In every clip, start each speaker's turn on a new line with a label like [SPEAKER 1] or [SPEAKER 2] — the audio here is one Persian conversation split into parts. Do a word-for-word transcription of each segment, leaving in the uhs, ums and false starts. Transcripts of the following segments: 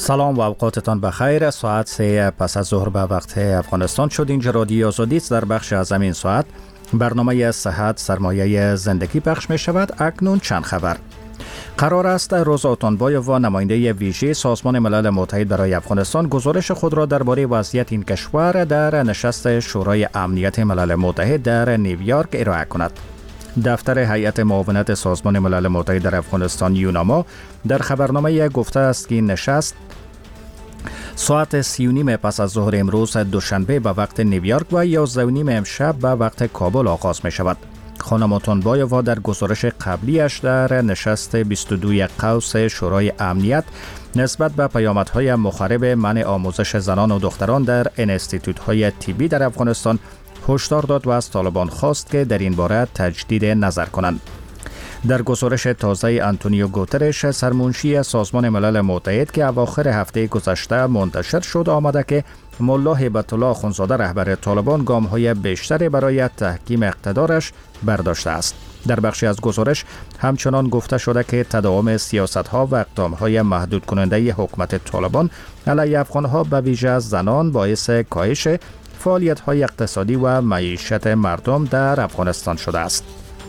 [SPEAKER 1] سلام و اوقاتتان بخیر. ساعت سه پس از ظهر به وقت افغانستان شد. اینجا رادیو آزادی است. در بخش از همین ساعت برنامه صحت سرمایه زندگی پخش می شود. اکنون چند خبر. قرار است روزا اتونبایووا نماینده ویژه سازمان ملل متحد برای افغانستان گزارش خود را درباره وضعیت این کشور در نشست شورای امنیت ملل متحد در نیویورک ارائه کند. دفتر هیئت معاونت سازمان ملل متحد در افغانستان یوناما در خبرنامه گفته است که این نشست ساعت سی و نیم پس از ظهر امروز دوشنبه به وقت نیویورک و یازده و نیم امشب به وقت کابل آغاز می شود. خانم اتونبایووا در گزارش قبلیش در نشست بیست و دو قوس شورای امنیت نسبت به پیامدهای مخرب منع آموزش زنان و دختران در انستیتوت‌های طبی در افغانستان هشدار داد و از طالبان خواست که در این باره تجدید نظر کنند. در گزارش تازه آنتونیو گوترش سرمنشی سازمان ملل متحد که اواخر هفته گذشته منتشر شد آمده که ملا هیبت الله اخوندزاده رهبر طالبان گام‌های بیشتری برای تحکیم اقتدارش برداشته است. در بخشی از گزارش همچنان گفته شده که تداوم سیاست‌ها و اقدام‌های محدود کننده حکومت طالبان علیه افغان‌ها به ویژه زنان باعث کاهش فعالیت‌های اقتصادی و معیشت مردم در افغانستان شده است.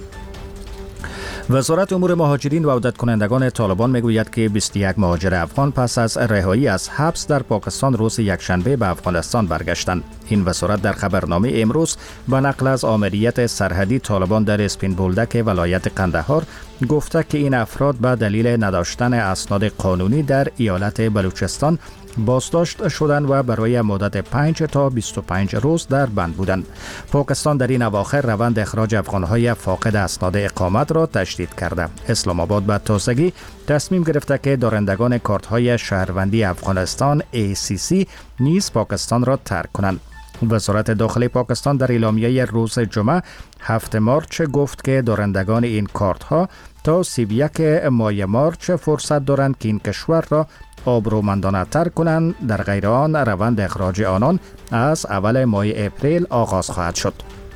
[SPEAKER 1] وزارت امور مهاجرین و عودت کنندگان طالبان میگوید که بیست و یک مهاجر افغان پس از رهایی از حبس در پاکستان روز یکشنبه به افغانستان برگشتند. این وزارت در خبرنامه امروز به نقل از آمریت سرحدی طالبان در اسپین بولدک ولایت قندهار گفته که این افراد به دلیل نداشتن اسناد قانونی در ایالت بلوچستان بازداشت شدند و برای مدت پنج تا بیست و پنج روز در بند بودند. پاکستان در این اواخر روند اخراج افغانهای فاقد اسناد اقامت را تشدید کرده. اسلام آباد به تازگی تصمیم گرفته که دارندگان کارت‌های شهروندی افغانستان ای سی سی نیز پاکستان را ترک کنند. وزارت داخلی پاکستان در اعلامیه روز جمعه هفتم مارچ گفت که دارندگان این کارت‌ها تا سی و یک ماه مارچ فرصت دارند که این کشور را آبرومندانه ترک کنند، در غیر آن روند اخراج آنان از اول ماه اپریل آغاز خواهد شد.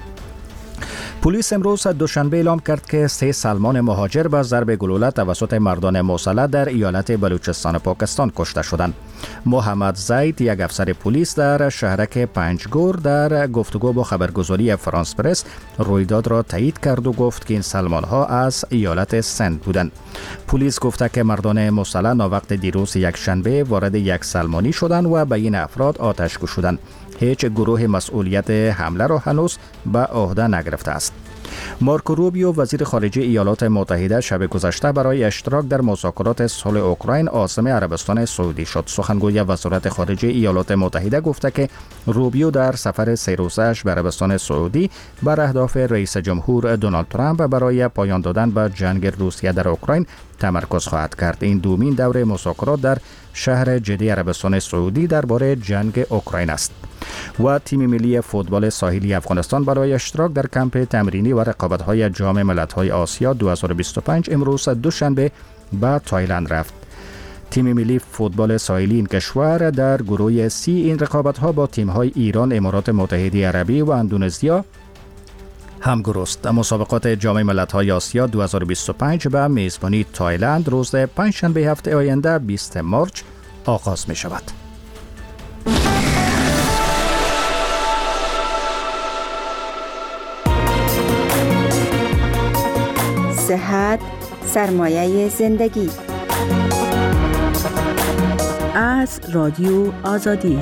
[SPEAKER 1] پلیس امروز دوشنبه اعلام کرد که سه سلمان مهاجر به ضرب گلوله توسط مردان مسلح در ایالت بلوچستان پاکستان کشته شدند. محمد زید یک افسر پلیس در شهرک پنجگور در گفتگو با خبرگزاری فرانس پرس رویداد را تایید کرد و گفت که این سلمان ها از ایالت سند بودند. پلیس گفته که مردان مسلح ناوقت دیروز یک شنبه وارد یک سلمانی شدند و به این افراد آتش کشیدند. هیچ گروه مسئولیت حمله را هنوز به عهده نگرفته است. مارکو روبیو وزیر خارجه ایالات متحده شب گذشته برای اشتراک در مذاکرات صلح اوکراین عازم عربستان سعودی شد. سخنگوی وزارت خارجه ایالات متحده گفته که روبیو در سفر سه روزه‌اش به عربستان سعودی بر اهداف رئیس جمهور دونالد ترامپ برای پایان دادن به جنگ روسیه در اوکراین تمرکز خواهد کرد. این دومین دور مذاکرات در شهر جده عربستان سعودی درباره جنگ اوکراین است. و تیم ملی فوتبال ساحلی افغانستان برای اشتراک در کمپ تمرینی و رقابت‌های جام ملت‌های آسیا دو هزار و بیست و پنج امروز دوشنبه به تایلند رفت. تیم ملی فوتبال ساحلی این کشور در گروه سی این رقابت‌ها با تیم‌های ایران، امارات متحده عربی و اندونزیا همگروه است. مسابقات جام ملت‌های آسیا دو هزار و بیست و پنج به میزبانی تایلند روز پنجشنبه هفته آینده بیست مارچ آغاز می‌شود.
[SPEAKER 2] صحت سرمایه زندگی از رادیو آزادی.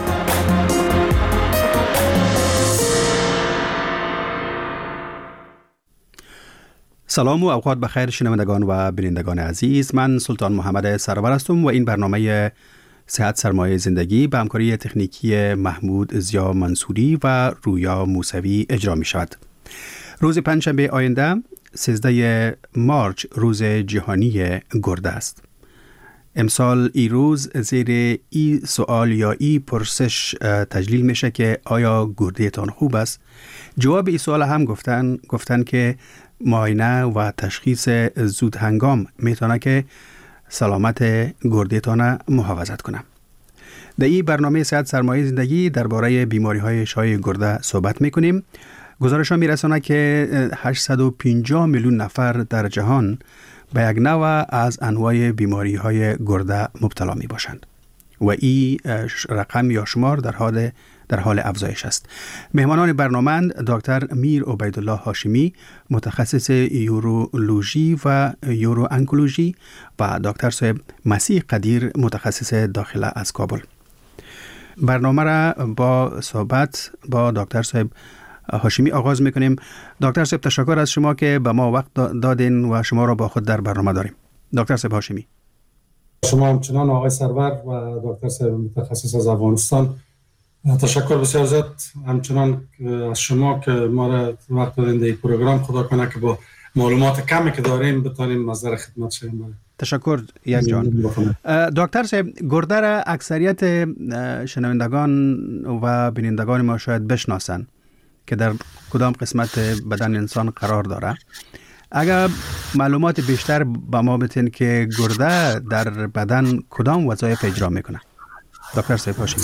[SPEAKER 3] سلام و اوقات بخیر شنوندگان و بینندگان عزیز. من سلطان محمد سرور هستم و این برنامه صحت سرمایه زندگی به همکاری تکنیکی محمود زیا منصوری و رویا موسوی اجرا می شود. روز پنجشنبه آینده سیزده مارچ روز جهانی گرده است. امسال ای روز زیر ای سوال یا ای پرسش تجلیل میشه که آیا گرده تان خوب است؟ جواب ای سوال هم گفتن گفتن که معاینه و تشخیص زود هنگام میتونه که سلامت گرده تان محافظت کنه. در این برنامه صحت سرمایه زندگی درباره بیماری های شایع گرده صحبت میکنیم. گزارش ها میرسونه که هشتصد و پنجاه میلیون نفر در جهان به یک نوع از انواع بیماری های گرده مبتلا می باشند. و این رقم یا شمار در حال در حال افزایش است. مهمانان برنامه دکتر میر عبیدالله هاشمی متخصص یورولوژی و یورو انکولوژی و دکتر صاحب مسیح قدیر متخصص داخله از کابل. برنامه را با صحبت با دکتر صاحب هاشمی آغاز میکنیم. دکتر صاحب تشکر از شما که به ما وقت دادین و شما را با خود در برنامه داریم. دکتر صاحب هاشمی.
[SPEAKER 4] شما همچنان آقای سرور و دکتر صاحب متخصص از افغانستان تشکر بسیار زیاد همچنان از شما که ما را وقت دادین در این پروگرام. خدا کنه که با معلومات کمی که داریم بتونیم نظر خدمت شویم.
[SPEAKER 3] تشکر یک جان. دکتر صاحب گرده را اکثریت شنوندگان و بینندگان ما شاید بشناسن که در کدام قسمت بدن انسان قرار داره. اگر معلومات بیشتر به ما بدین که گرده در بدن کدام وظایف اجرا میکنه؟ دکتر صاحب هاشمی.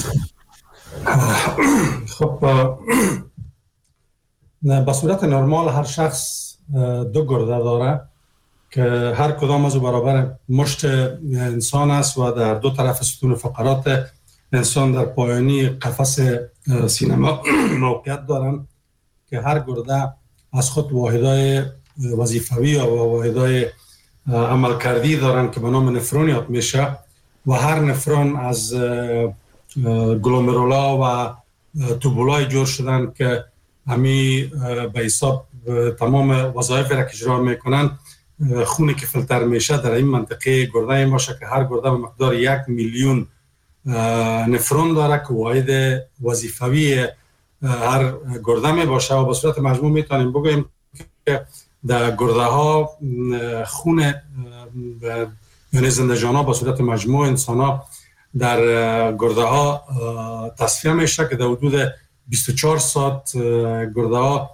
[SPEAKER 4] خب به صورت نرمال هر شخص دو گرده داره که هر کدام از برابر مشت انسان است و در دو طرف ستون فقرات انسان در پایانی قفس سینه موقعیت دارند که هر گرده از خود واحدهای وظیفوی و واحدهای عملکردی دارند که به نام نفرون یاد میشه و هر نفرون از گلومرولا و توبولای جور شدن که همی به حساب تمام وظایف را که اجرا میکنن. خونی که فیلتر میشه در این منطقه گرده باشه که هر گرده به مقدار یک میلیون نفرون داره که واحد وظیفوی هر گرده می باشه و به صورت مجموع میتونیم بگوییم که در گرده ها خون یعنی زنده جان ها به صورت مجموع انسان ها در گرده ها تصفیه میشه که در حدود بیست و چهار ساعت گرده ها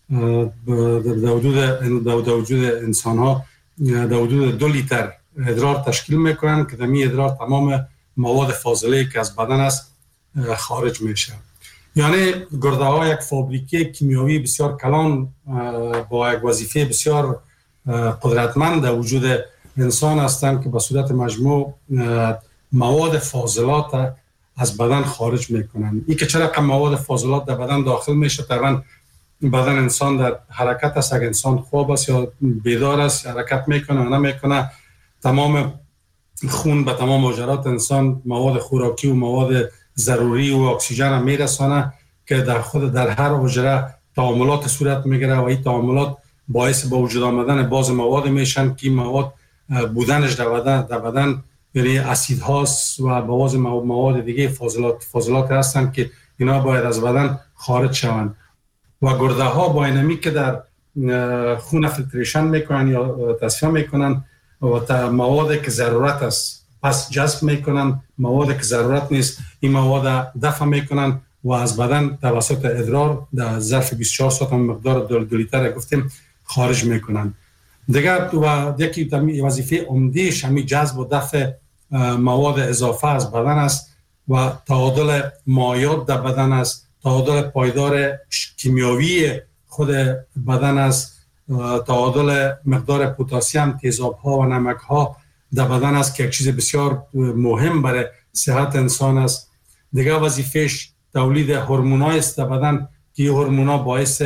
[SPEAKER 4] در حدود در وجود انسان ها در حدود دو لیتر ادرار تشکیل میکنن که در می ادرار تمام مواد فاضله که از بدن است خارج میشه. یعنی گرده ها یک فابریکه کیمیایی بسیار کلان با یک وظیفه بسیار قدرتمند در وجود انسان هستند که به صورت مجموع مواد فاضلات از بدن خارج میکنن. این که چرا مواد فاضلات در بدن داخل میشه، تقریبا بدن انسان در حرکت است، اگر انسان خواب است یا بیدار است حرکت میکنه یا نمیکنه، تمام خون به تمام مجرات انسان مواد خوراکی و مواد ضروری و اکسیژن میرسانه که در خود در هر حجره تعاملات صورت میگیره و این تعاملات باعث به وجود آمدن بعض مواد میشن که مواد بودنش در بدن در بدن یعنی اسید هاست و بعض مواد دیگه فاضلات فاضلات هستن که اینا باید از بدن خارج شوند و گرده ها با اینمی که در خون فیلتریشن میکنن یا تصفیه میکنن و مواد که ضرورت است پس جذب میکنن، مواد که ضرورت نیست این مواد دفع میکنن و از بدن توسط ادرار در ظرف بیست و چهار ساعت مقدار دو لیتر گفتیم خارج میکنن. دیگر و یکی وظیفه عمده‌اش همین جذب و دفع مواد اضافه از بدن است و تعادل مایعات در بدن است، تعادل پایدار کیمیایی خود بدن است، تعادل مقدار پتاسیم، تیزاب‌ها و نمک‌ها در بدن است که یک چیز بسیار مهم برای صحت انسان است. دیگر وظیفه‌اش تولید هورمون‌های است در بدن که هورمون‌ها باعث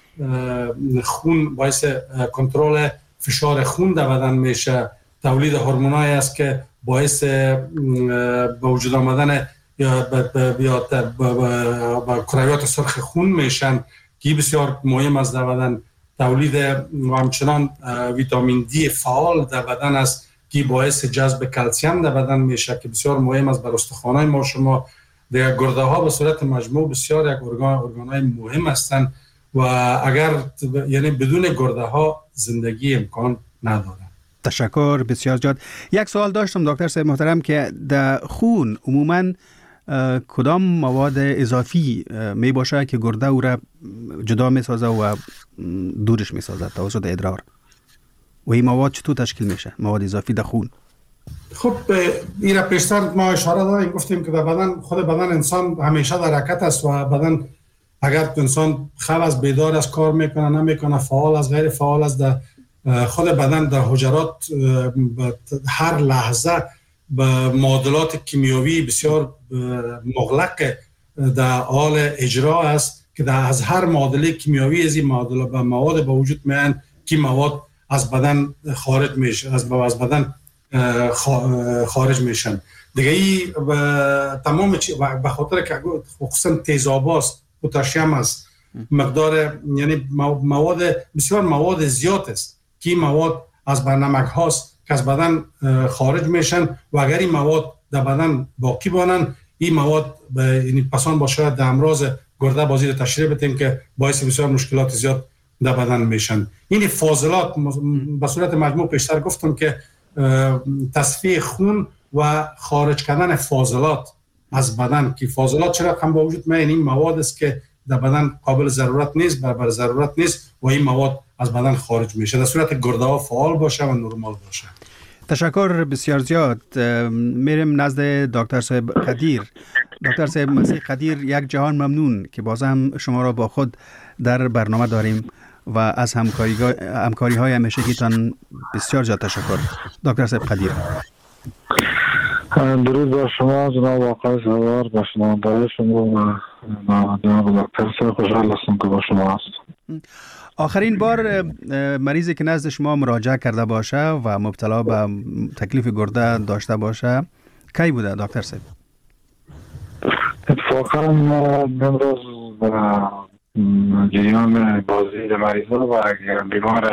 [SPEAKER 4] خون باعث کنترل فشار خون در بدن میشه، تولید هورمون‌های است که باعث به وجود آمدن یا با کرویات سرخ خون میشن که بسیار مهم است در بدن، تولید و همچنان ویتامین دی فعال در بدن است که باعث جذب کلسیم در بدن میشه که بسیار مهم است برای استخوان‌های ما شما. در گرده ها به صورت مجموع بسیار یک ارگان ارگان‌های مهم هستند و اگر یعنی بدون گرده ها زندگی امکان نداره.
[SPEAKER 3] تشکر بسیار زیاد. یک سوال داشتم دکتر صاحب محترم که در خون عموماً کدام مواد اضافی می باشه که گرده او را جدا می سازه و دورش می سازه توسط ادرار و این مواد چطور تشکیل میشه مواد اضافی در خون؟
[SPEAKER 4] خب این را پیشتر ما اشاره دادیم گفتیم که در بدن خود بدن انسان همیشه در حرکت است و بدن اگر انسان خواب از بیدار است کار میکنه نمیکنه فعال از غیر فعال است در خود بدن در حجرات هر لحظه به معادلات کیمیاوی بسیار مغلق در حال اجرا است که در از هر معادله کیمیاوی از این معادله به مواد به وجود میان که مواد از بدن خارج میشه، از از بدن خارج میشن دیگه. ای تمام به خاطر که خصوصا تیزاباست، پتاسیم است، مقدار یعنی مواد بسیار مواد زیاد است که مواد از نمک هاست که از بدن خارج میشن و اگر این مواد در بدن باقی بانن این مواد یعنی پسان باشه در امراض گرده بازی رو تشریح بدیم که باعث بسیار مشکلات زیاد در بدن میشن. این فاضلات به صورت مجموع پیشتر گفتم که تصفیه خون و خارج کردن فاضلات از بدن که فاضلات چرا هم با وجود میاد، این مواد است که در بدن قابل ضرورت نیست، برابر ضرورت نیست و این مواد از بدن خارج میشه در صورت گرده ها فعال باشه و نرمال باشه.
[SPEAKER 3] تشکر بسیار زیاد. میرم نزد دکتر صاحب قدیر. دکتر صاحب مسیح قدیر، یک جهان ممنون که باز هم شما را با خود در برنامه داریم و از همکاری همکاری های همیشگیتان بسیار زیاد تشکر. دکتر صاحب قدیر.
[SPEAKER 5] درود بر شما جناب آقای سوار، با شنوندگان شما و جناب دکتر صاحب، خوشحال هستم که با شما هستم.
[SPEAKER 3] آخرین بار مریضی که نزد شما مراجعه کرده باشه و مبتلا به تکلیف گرده داشته باشه کی بوده دکتر صاحب؟
[SPEAKER 5] اتفاقا امروز جریان بازدید مریضا و بیمار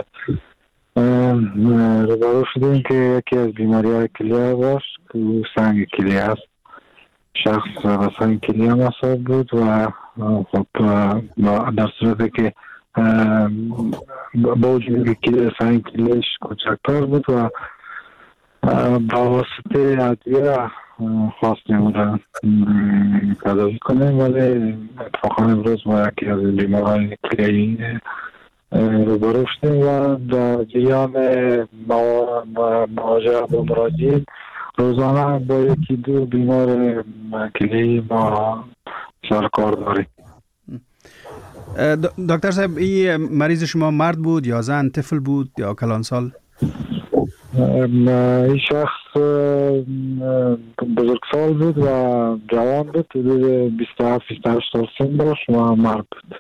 [SPEAKER 5] روبرو شدیم که یکی از بیماری های کلیه داشت که سنگ کلیه است. شخص و سنگ کلیه مصاب بود و خب در صورتی که با وجود که سنگ کلیهش کوچکتر بود و با واسطه ادویه خواستیم او را تداوی کنیم، ولی اتفاقا امروز با یکی از بیمارهای کلیه‌ای روبرو شدیم و در جریان مواجهه با مراجعین روزانه با یکی دو بیمار کلیه‌ای ما سرکار داریم.
[SPEAKER 3] دکتر صاحب، این مریض شما مرد بود یا زن، طفل بود یا کلانسال؟
[SPEAKER 5] این شخص بزرگسال بود و جوان بود، حدود بیست و هفت بیست و هشت سال سن داشت و مرد بود.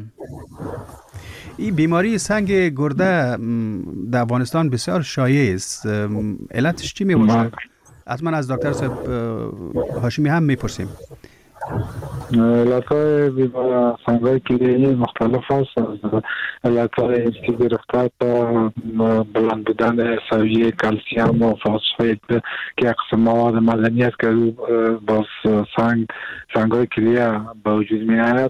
[SPEAKER 3] این بیماری سنگ گرده در افغانستان بسیار شایع است. علتش چی می باشه؟ حتما از دکتر صاحب هاشمی هم میپرسیم.
[SPEAKER 5] علتهای بیمار سنگ‌های کلیه‌ای مختلف هست، از علتهای اینستی گرفته تا بلند بودن سویه کلسیم و فسفید که اقسام مواد معدنی است که باز سنگ سنگ‌های کلیه به وجود می آید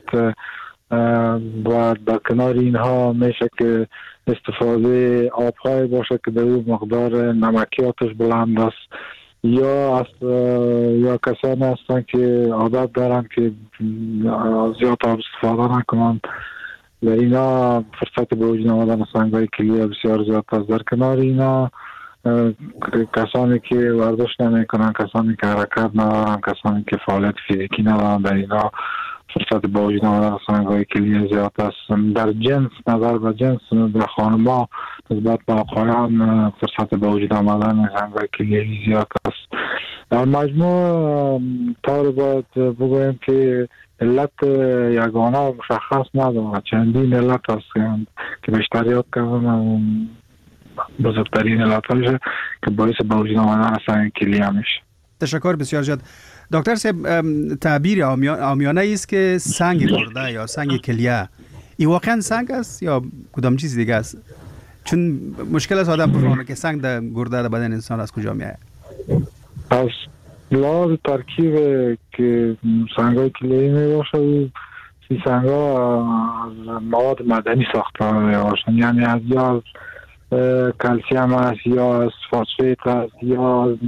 [SPEAKER 5] و در کنار اینها میشه که استفاده آب‌های باشه که در او مقدار نمکیاتش بلند است، یا از یا کسانی هستند که عادت دارن که زیاد آب استفاده نکنند، در اینا فرصت به وجود آمدن سنگ‌های کلیه بسیار زیاد است. در کنار اینا کسانی که ورزش نمی‌کنن، کسانی که حرکت ندارن، کسانی که فعالیت فیزیکی ندارن، در اینا فرصت به وجود آمدن سنگ‌های کلیه زیاد است. در جنس نظر به جنس در خانم‌ها نسبت به آقایان فرصت به وجود آمدن سنگ‌های کلیه زیاد است. در مجموع طور باید بگوییم که علت یگانه و مشخص نداره، چندین علت هست که بیشتر یاد کردن، بزرگترین علت هاشه که باعث به وجود آمدن سنگ کلیه میشه.
[SPEAKER 3] تشکر بسیار زیاد. دکتر صاحب، تعبیر عامیانه است که سنگ گرده یا سنگ کلیه این واقعا سنگ است یا کدام چیز دیگه است؟ چون مشکل است آدم بفهمه که سنگ در گرده در بدن انسان از کجا میاد.
[SPEAKER 5] از لحاظ ترکیب که سنگ‌های کلیه‌ای میباشه، این سنگ‌ها از مواد معدنی ساخته میباشن، یعنی از یا کلسیم است یا از فسفید است یا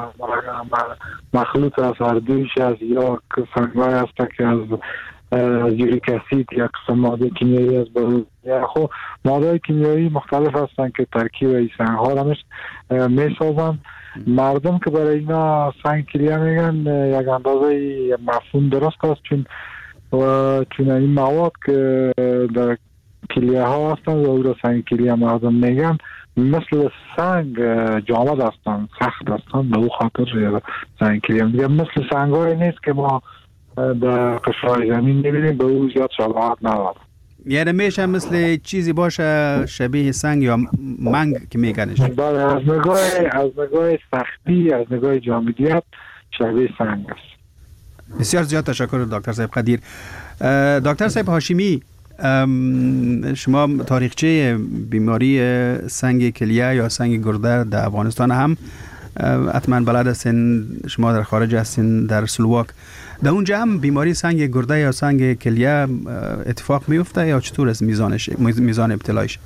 [SPEAKER 5] مخلوط از هر دویش است، یا سنگ‌های است که از یوریک اسید یا قسم ماده کیمیایی است. خب ماده کیمیایی مختلف هستند که ترکیب این سنگ‌ها را میسازند. مردم که برای اینا سنگ کلیه میگن یک اندازه مفهوم درست است، چون و چون این مواد که در کلیه ها هستند و او را سنگ کلیه مردم میگن، مثل سنگ جامد هستند، سخت هستند، به او خاطر سنگ کلیه میگن. مثل سنگ های نیست که ما در قشرهای زمین میبینیم، به او زیاد شباهت نداره.
[SPEAKER 3] یعنی میشه مثل چیزی باشه شبیه سنگ یا منگ که میگنش؟
[SPEAKER 5] بله، از نگاه از نگاه سختی، از نگاه جامدیت شبیه سنگ است.
[SPEAKER 3] بسیار زیاد تشکر دکتر صاحب قدیر. دکتر صاحب هاشمی، شما تاریخچه بیماری سنگ کلیه یا سنگ گرده در افغانستان هم حتما بلد هستین، شما در خارج هستین در سلواک، در اونجا هم بیماری سنگ گرده یا سنگ کلیه اتفاق میفته یا چطور است میزانش، میزان ابتلایش؟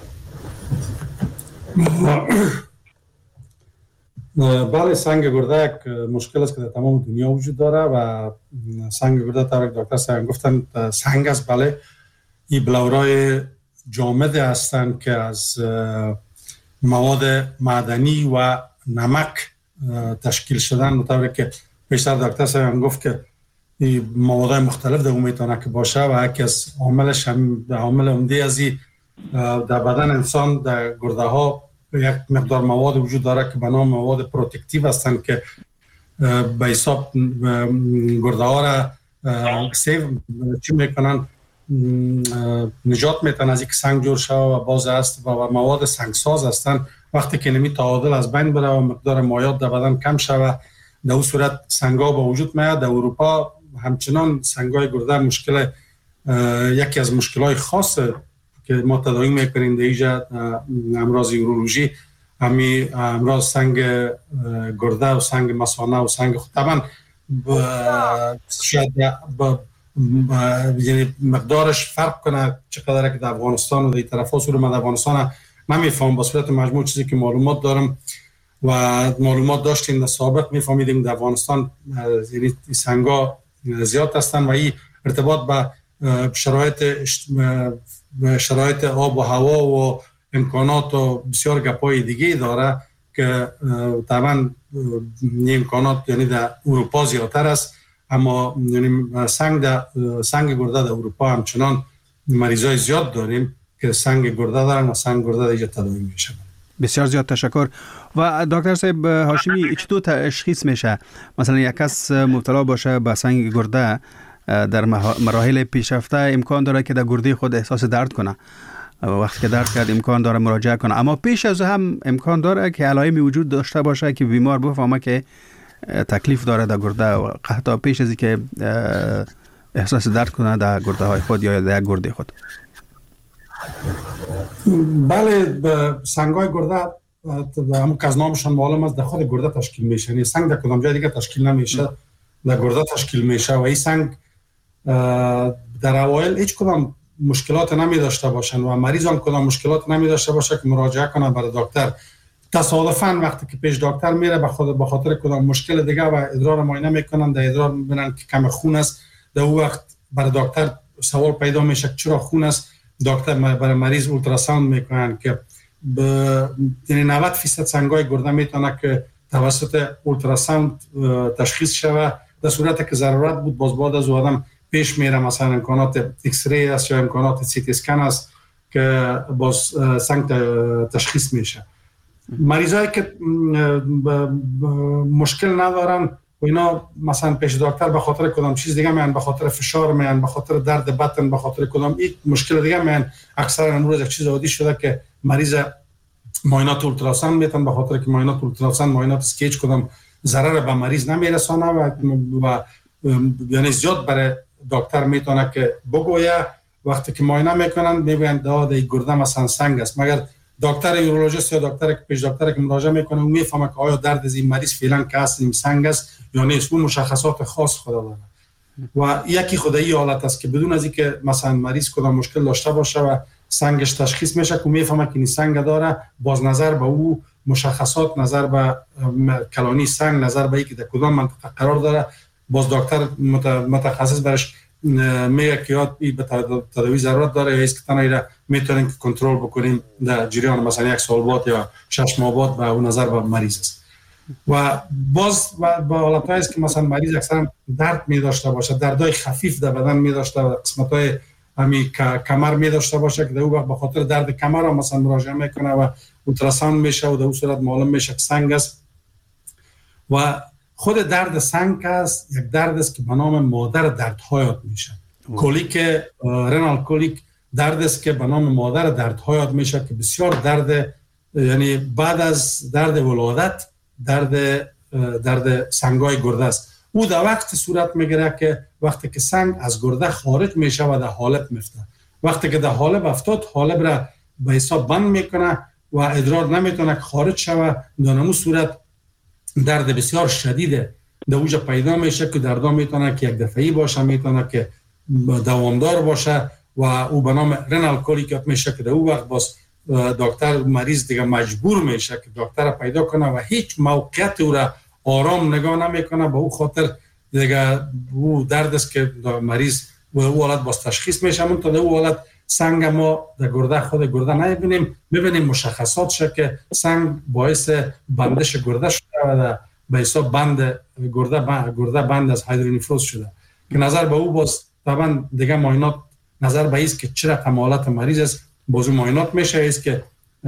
[SPEAKER 4] بله، سنگ گرده یک مشکل است که در تمام دنیا وجود داره و سنگ گرده طور که دکتر صاحب گفتن سنگ است. بله، این بلورای جامد هستند که از مواد معدنی و نمک تشکیل شدن، طوری که بیشتر دکتر صاحب گفت که این مواد مختلف در اون میتونه که باشه و یکی از عاملش هم عامل عمده از این در بدن انسان در گرده ها یک مقدار مواد وجود داره که به نام مواد پروتکتیو هستند که به حساب گرده ها را سیو چی میکنن، نجات میتن از اینکه سنگ جور شود و باز است و مواد سنگساز هستند. وقتی که نمی تعادل از بین بره و مقدار مایات در بدن کم شود، در اون صورت سنگا به وجود میاد. در اروپا همچنان سنگای گرده مشکل یکی از مشکلات خاص که ما تداوی میکنیم در اینجا امراض یورولوژی، همین امراض سنگ گرده و سنگ مثانه و سنگ خود. طبعا شاید یعنی مقدارش فرق کنه چقدر که در افغانستان و در این طرف ها سور من در افغانستان نمیفهم، با صورت مجموع چیزی که معلومات دارم و معلومات داشتیم در سابق میفهمیدیم در افغانستان یعنی سنگا زیاد هستن و این ارتباط به شرایط شرایط آب و هوا و امکانات و بسیار گپای دیگه داره که طبعا امکانات یعنی در اروپا زیادتر است، اما یعنی سنگ در سنگ گرده در اروپا همچنان مریضای زیاد داریم که سنگ گرده دارن و سنگ گرده دیگه تداوی میشه.
[SPEAKER 3] بسیار زیاد تشکر. و دکتر صاحب هاشمی، چطور تشخیص میشه مثلا یک کس مبتلا باشه به سنگ گرده در مراحل پیشرفته امکان داره که در گرده خود احساس درد کنه، وقتی که درد کرد امکان داره مراجعه کنه، اما پیش از هم امکان داره که علائمی وجود داشته باشه که بیمار بفهمه که تکلیف داره در گرده و حتی پیش از اینکه احساس درد کنه در گرده های خود یا در گرده خود؟
[SPEAKER 4] بله، سنگای گرده همون که از نامشان معلوم است در خود گرده تشکیل میشه، یعنی سنگ در کدام جای دیگه تشکیل نمیشه، در گرده تشکیل میشه و این سنگ در اوایل هیچ کدام مشکلات نمی داشته باشن و مریض هم کدام مشکلات نمی داشته باشه که مراجعه کنه برای دکتر. تصادفاً وقتی که پیش دکتر میره به خود به خاطر کدام مشکل دیگه و ادرار معاینه میکنن، در ادرار میبینن که کم خون است، در اون وقت برای دکتر سوال پیدا میشه چرا خون است. دکتر برای مریض اولتراساوند میکنن که یعنی نود درصد سنگای گرده میتونه که توسط اولتراساوند تشخیص شوه، در صورتی که ضرورت بود باز بعد از آدم پیش میره مثلا امکانات ایکس ری است یا امکانات سی تی اسکن است که باز سنگ تشخیص میشه. مریضایی که مشکل ندارن و اینا مثلا پیش دکتر به خاطر کدام چیز دیگه میان، به خاطر فشار میان، به خاطر درد بطن، به خاطر کدام یک مشکل دیگه میان، اکثرا امروز یک چیز عادی شده که مریض معاینات اولتراساوند میتن به خاطر که معاینات اولتراساوند معاینات اسکیچ کدام ضرر به مریض نمیرسانه و, و یعنی زیاد برای دکتر میتونه که بگویه وقتی که معاینه میکنن میگن داد این گرده مثلا سنگ است، مگر دکتر یورولوژیست یا دکتر که پیش دکتر که مراجعه میکنه اون میفهمه که آیا درد از این مریض فعلا که است این سنگ است یا نیست. اون مشخصات خاص خود داره و یکی خدایی حالت است که بدون از اینکه مثلا مریض کدام مشکل داشته باشه و سنگش تشخیص میشه که میفهمه که این سنگ داره، باز نظر به او مشخصات، نظر به کلانی سنگ، نظر به اینکه در کدام منطقه قرار داره، باز دکتر متخصص برش میگه که یاد به تداوی ضرورت داره یا است که تنها ایره میتونیم که کنترل بکنیم در جریان مثلا یک سال بعد یا شش ماه بعد به اون نظر به مریض است. و باز با حالتایی است که مثلا مریض اکثرا درد می داشته باشه، دردای خفیف در بدن می داشته و قسمت‌های همین کمر می داشته باشه که در اون وقت به خاطر درد کمر هم مثلا مراجعه میکنه و اولتراساوند میشه و در اون صورت معلوم میشه که سنگ است. و خود درد سنگ است یک درد است که به نام مادر دردها یاد میشه. کولیک رنال کولیک درد است که به نام مادر دردها یاد میشه که بسیار درد، یعنی بعد از درد ولادت درد درد سنگای گرده است. او در وقت صورت میگیره که وقتی که سنگ از گرده خارج میشه و در حالب میفته. وقتی که در حالب افتاد، حالب را به حساب بند میکنه و ادرار نمیتونه که خارج شوه. در همون صورت درد بسیار شدیده در اوجا پیدا میشه که دردا میتونه که یک دفعی باشه، میتونه که دوامدار باشه و او به نام رنال کولیک میشه که در اون وقت باز دکتر مریض دیگه مجبور میشه که دکتر پیدا کنه و هیچ موقعیت او را آرام نگاه نمیکنه. به او خاطر دیگه او درد است که مریض و او حالت باز تشخیص میشه. منتها در او حالت سنگ ما در گرده خود گرده نمیبینیم، میبینیم مشخصات شه که سنگ باعث بندش گرده شده و به حساب بند گرده بند گرده بند از هایدرونیفروز شده که نظر به او باز طبعا دیگه معاینات نظر به است که چه رقم حالت مریض است، باز معاینات میشه است که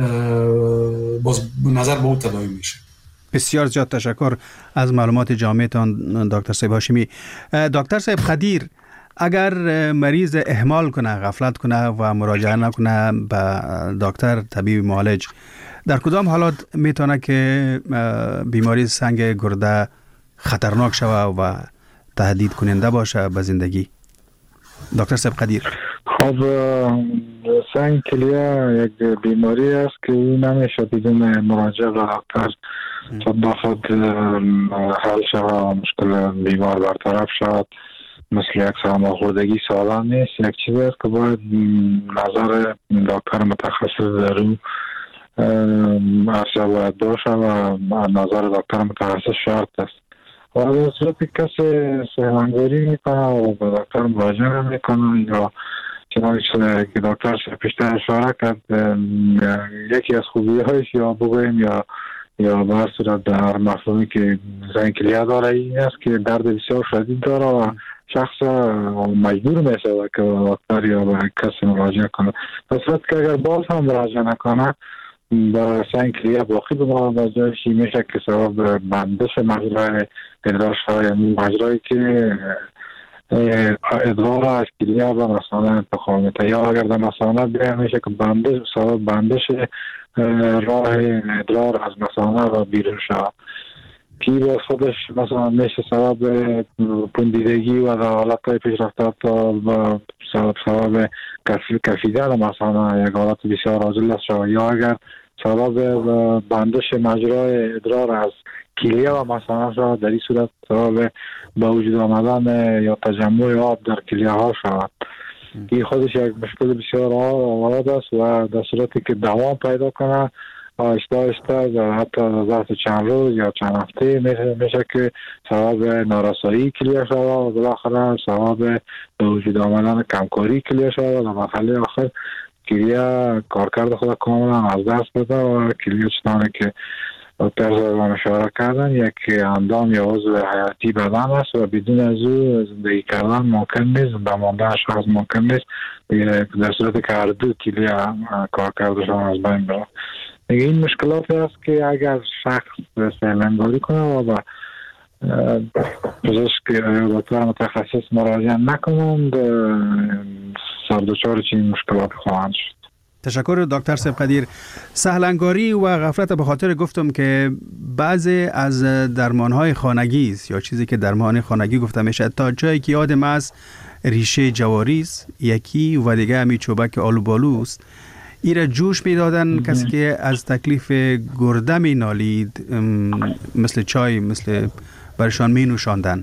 [SPEAKER 4] باز نظر به او تداوی میشه.
[SPEAKER 3] بسیار زیاد تشکر از معلومات جامعتان دکتر صاحب هاشمی. دکتر صاحب قدیر، اگر مریض اهمال کنه، غفلت کنه و مراجعه نکنه به دکتر طبیب معالج، در کدام حالات میتونه که بیماری سنگ گرده خطرناک شوه و تهدید کننده باشه به زندگی؟ دکتر صاحب قدیر.
[SPEAKER 5] خب سنگ کلیه یک بیماری است که نمیشه بدون مراجعه به دکتر تا خود حل شود و مشکل بیمار برطرف شود. مثل یک سرماخوردگی سالم نیست، یک چیزی است که باید نظر دکتر متخصص در اون اصلا باید باشه و نظر دکتر متخصص شرط است. و در صورتی کسی سهلنگاری میکنه و به دکتر مراجعه میکنه یا چنانچه که دکتر پیشتر اشاره کرد، یکی از خوبی هایش یا بگویم یا یا به هر صورت در مفهومی که سنگ کلیه داره این است که درد بسیار شدید داره و شخص مجبور میشه که دکتر یا به کسی مراجعه کنه. در صورت که اگر باز هم مراجعه نکنه با سنگ کلیه باقی به مراجعه شی میشه که سبب بندش مجرای ادرار شده، یعنی مجرایی که ادرار از کلیه به مثانه انتقال میده، یا اگر در مثانه بیایه میشه که بندش سبب بندش راه ادرار از مثانه و بیرون شود که با خودش مثلا میشه سبب پوندیدگی و در حالت های پیشرفته تا و سبب سبب کفیدن مثانه یک حالت بسیار عاجل شود، یا اگر سبب بندش مجرای ادرار از کلیه و مثانه شود، در این صورت سبب به وجود آمدن یا تجمع آب در کلیه ها شود. این خودش یک مشکل بسیار آورد است و در صورتی که دوام پیدا کنه آهسته آهسته حتی ظرف چند روز یا چند هفته میشه که سبب نارسایی کلیه شود و بالاخره سبب به وجود آمدن کمکاری کلیه شود و در مرحله آخر کلیه کارکرد خود کاملا از دست بده و کلیه چطوره که دکتر زبان اشاره کردن یک اندام یا عضو حیاتی بدن است و بدون از او زندگی کردن ممکن نیست، زنده ماندن شخص ممکن نیست در صورت که هر دو کلیه کارکردشان از بین بره. این مشکلاتی است که اگر شخص سهلنگاری کنه و با پزشک دکتر متخصص مراجعه نکنند سردوچار چنین مشکلات خواهند شد.
[SPEAKER 3] تشکر دکتر صاحب قدیر. سهلنگاری و غفلت به خاطر گفتم که بعضی از درمانهای خانگی است یا چیزی که درمان خانگی گفته میشه تا جایی که یادم است ریشه جواری است، یکی و دیگه همی چوبک آلوبالو است. ایره جوش میدادن کسی که از تکلیف گرده می نالید، مثل چای مثل برشان می نوشاندن.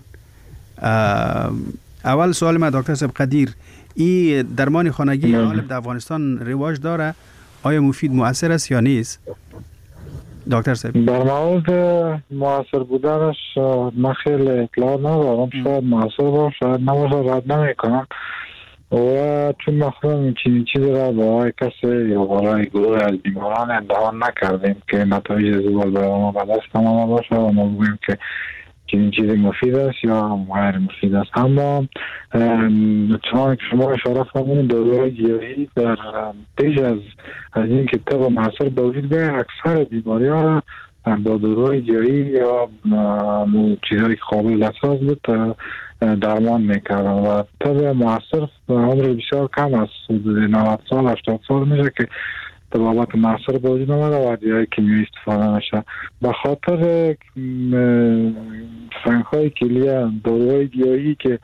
[SPEAKER 3] اول سوال من دکتر صاحب قدیر، این درمان خانگی غالب در افغانستان رواج داره؟ آیا مفید مؤثر است یا نیست؟ دکتر صاحب
[SPEAKER 5] در مورد مؤثر بودنش من خیلی اطلاع ندارم، شاید مؤثر باشه شاید نباشه، رد نمی کنم و چون مخصوصا چنین چیزی را برای کسی یا برای گروه از بیماران امتحان نکردیم که نتایج زبال برای ما به دست آمده باشه و ما بگویم که چنین چیزی مفید است یا غیر مفید است. اما چنانکه شما اشاره فرمودید داروهای گیاهی در پیش از از این که طب معاصر به وجود بیاید اکثر بیماری‌ها با داروهای گیاهی یا چیزهایی که قابل دسترس بود درمان میکردن و طب معاصر عمر بسیار کم است، حدود نود سال هشتاد سال میشه که طبابت معاصر به وجود آمده و ادویه‌های کیمیایی استفاده نشه. به خاطر سنگ‌های کلیه داروهای گیاهی که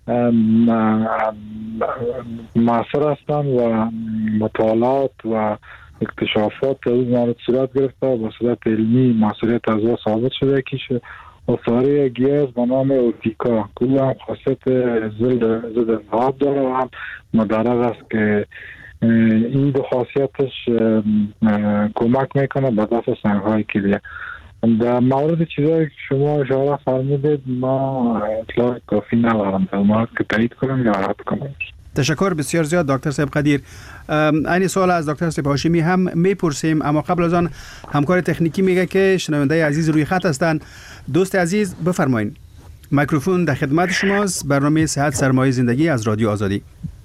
[SPEAKER 5] معاصر هستند و مطالعات و اکتشافات از مورد صورت گرفته و با صورت علمی معاصریت از او ثابت شده که اثاری گیاز به نام اورتیکا که هم خاصیت ضد التهاب داره و هم مدرر است که این دو خاصیتش کمک میکنه به دفع سنگ‌های کلیه. در مورد چیزایی که شما اشاره فرمودید ما اطلاع کافی ندارم در مورد که تایید کنم یا رد کنم.
[SPEAKER 3] تشکر بسیار زیاد دکتر صاحب قدیر. این سوال از دکتر صاحب هاشمی هم میپرسیم، اما قبل از آن همکار تکنیکی میگه که شنونده عزیز روی خط هستند. دوست عزیز بفرمایید، میکروفون در خدمت شماست. برنامه صحت سرمایه زندگی از رادیو آزادی.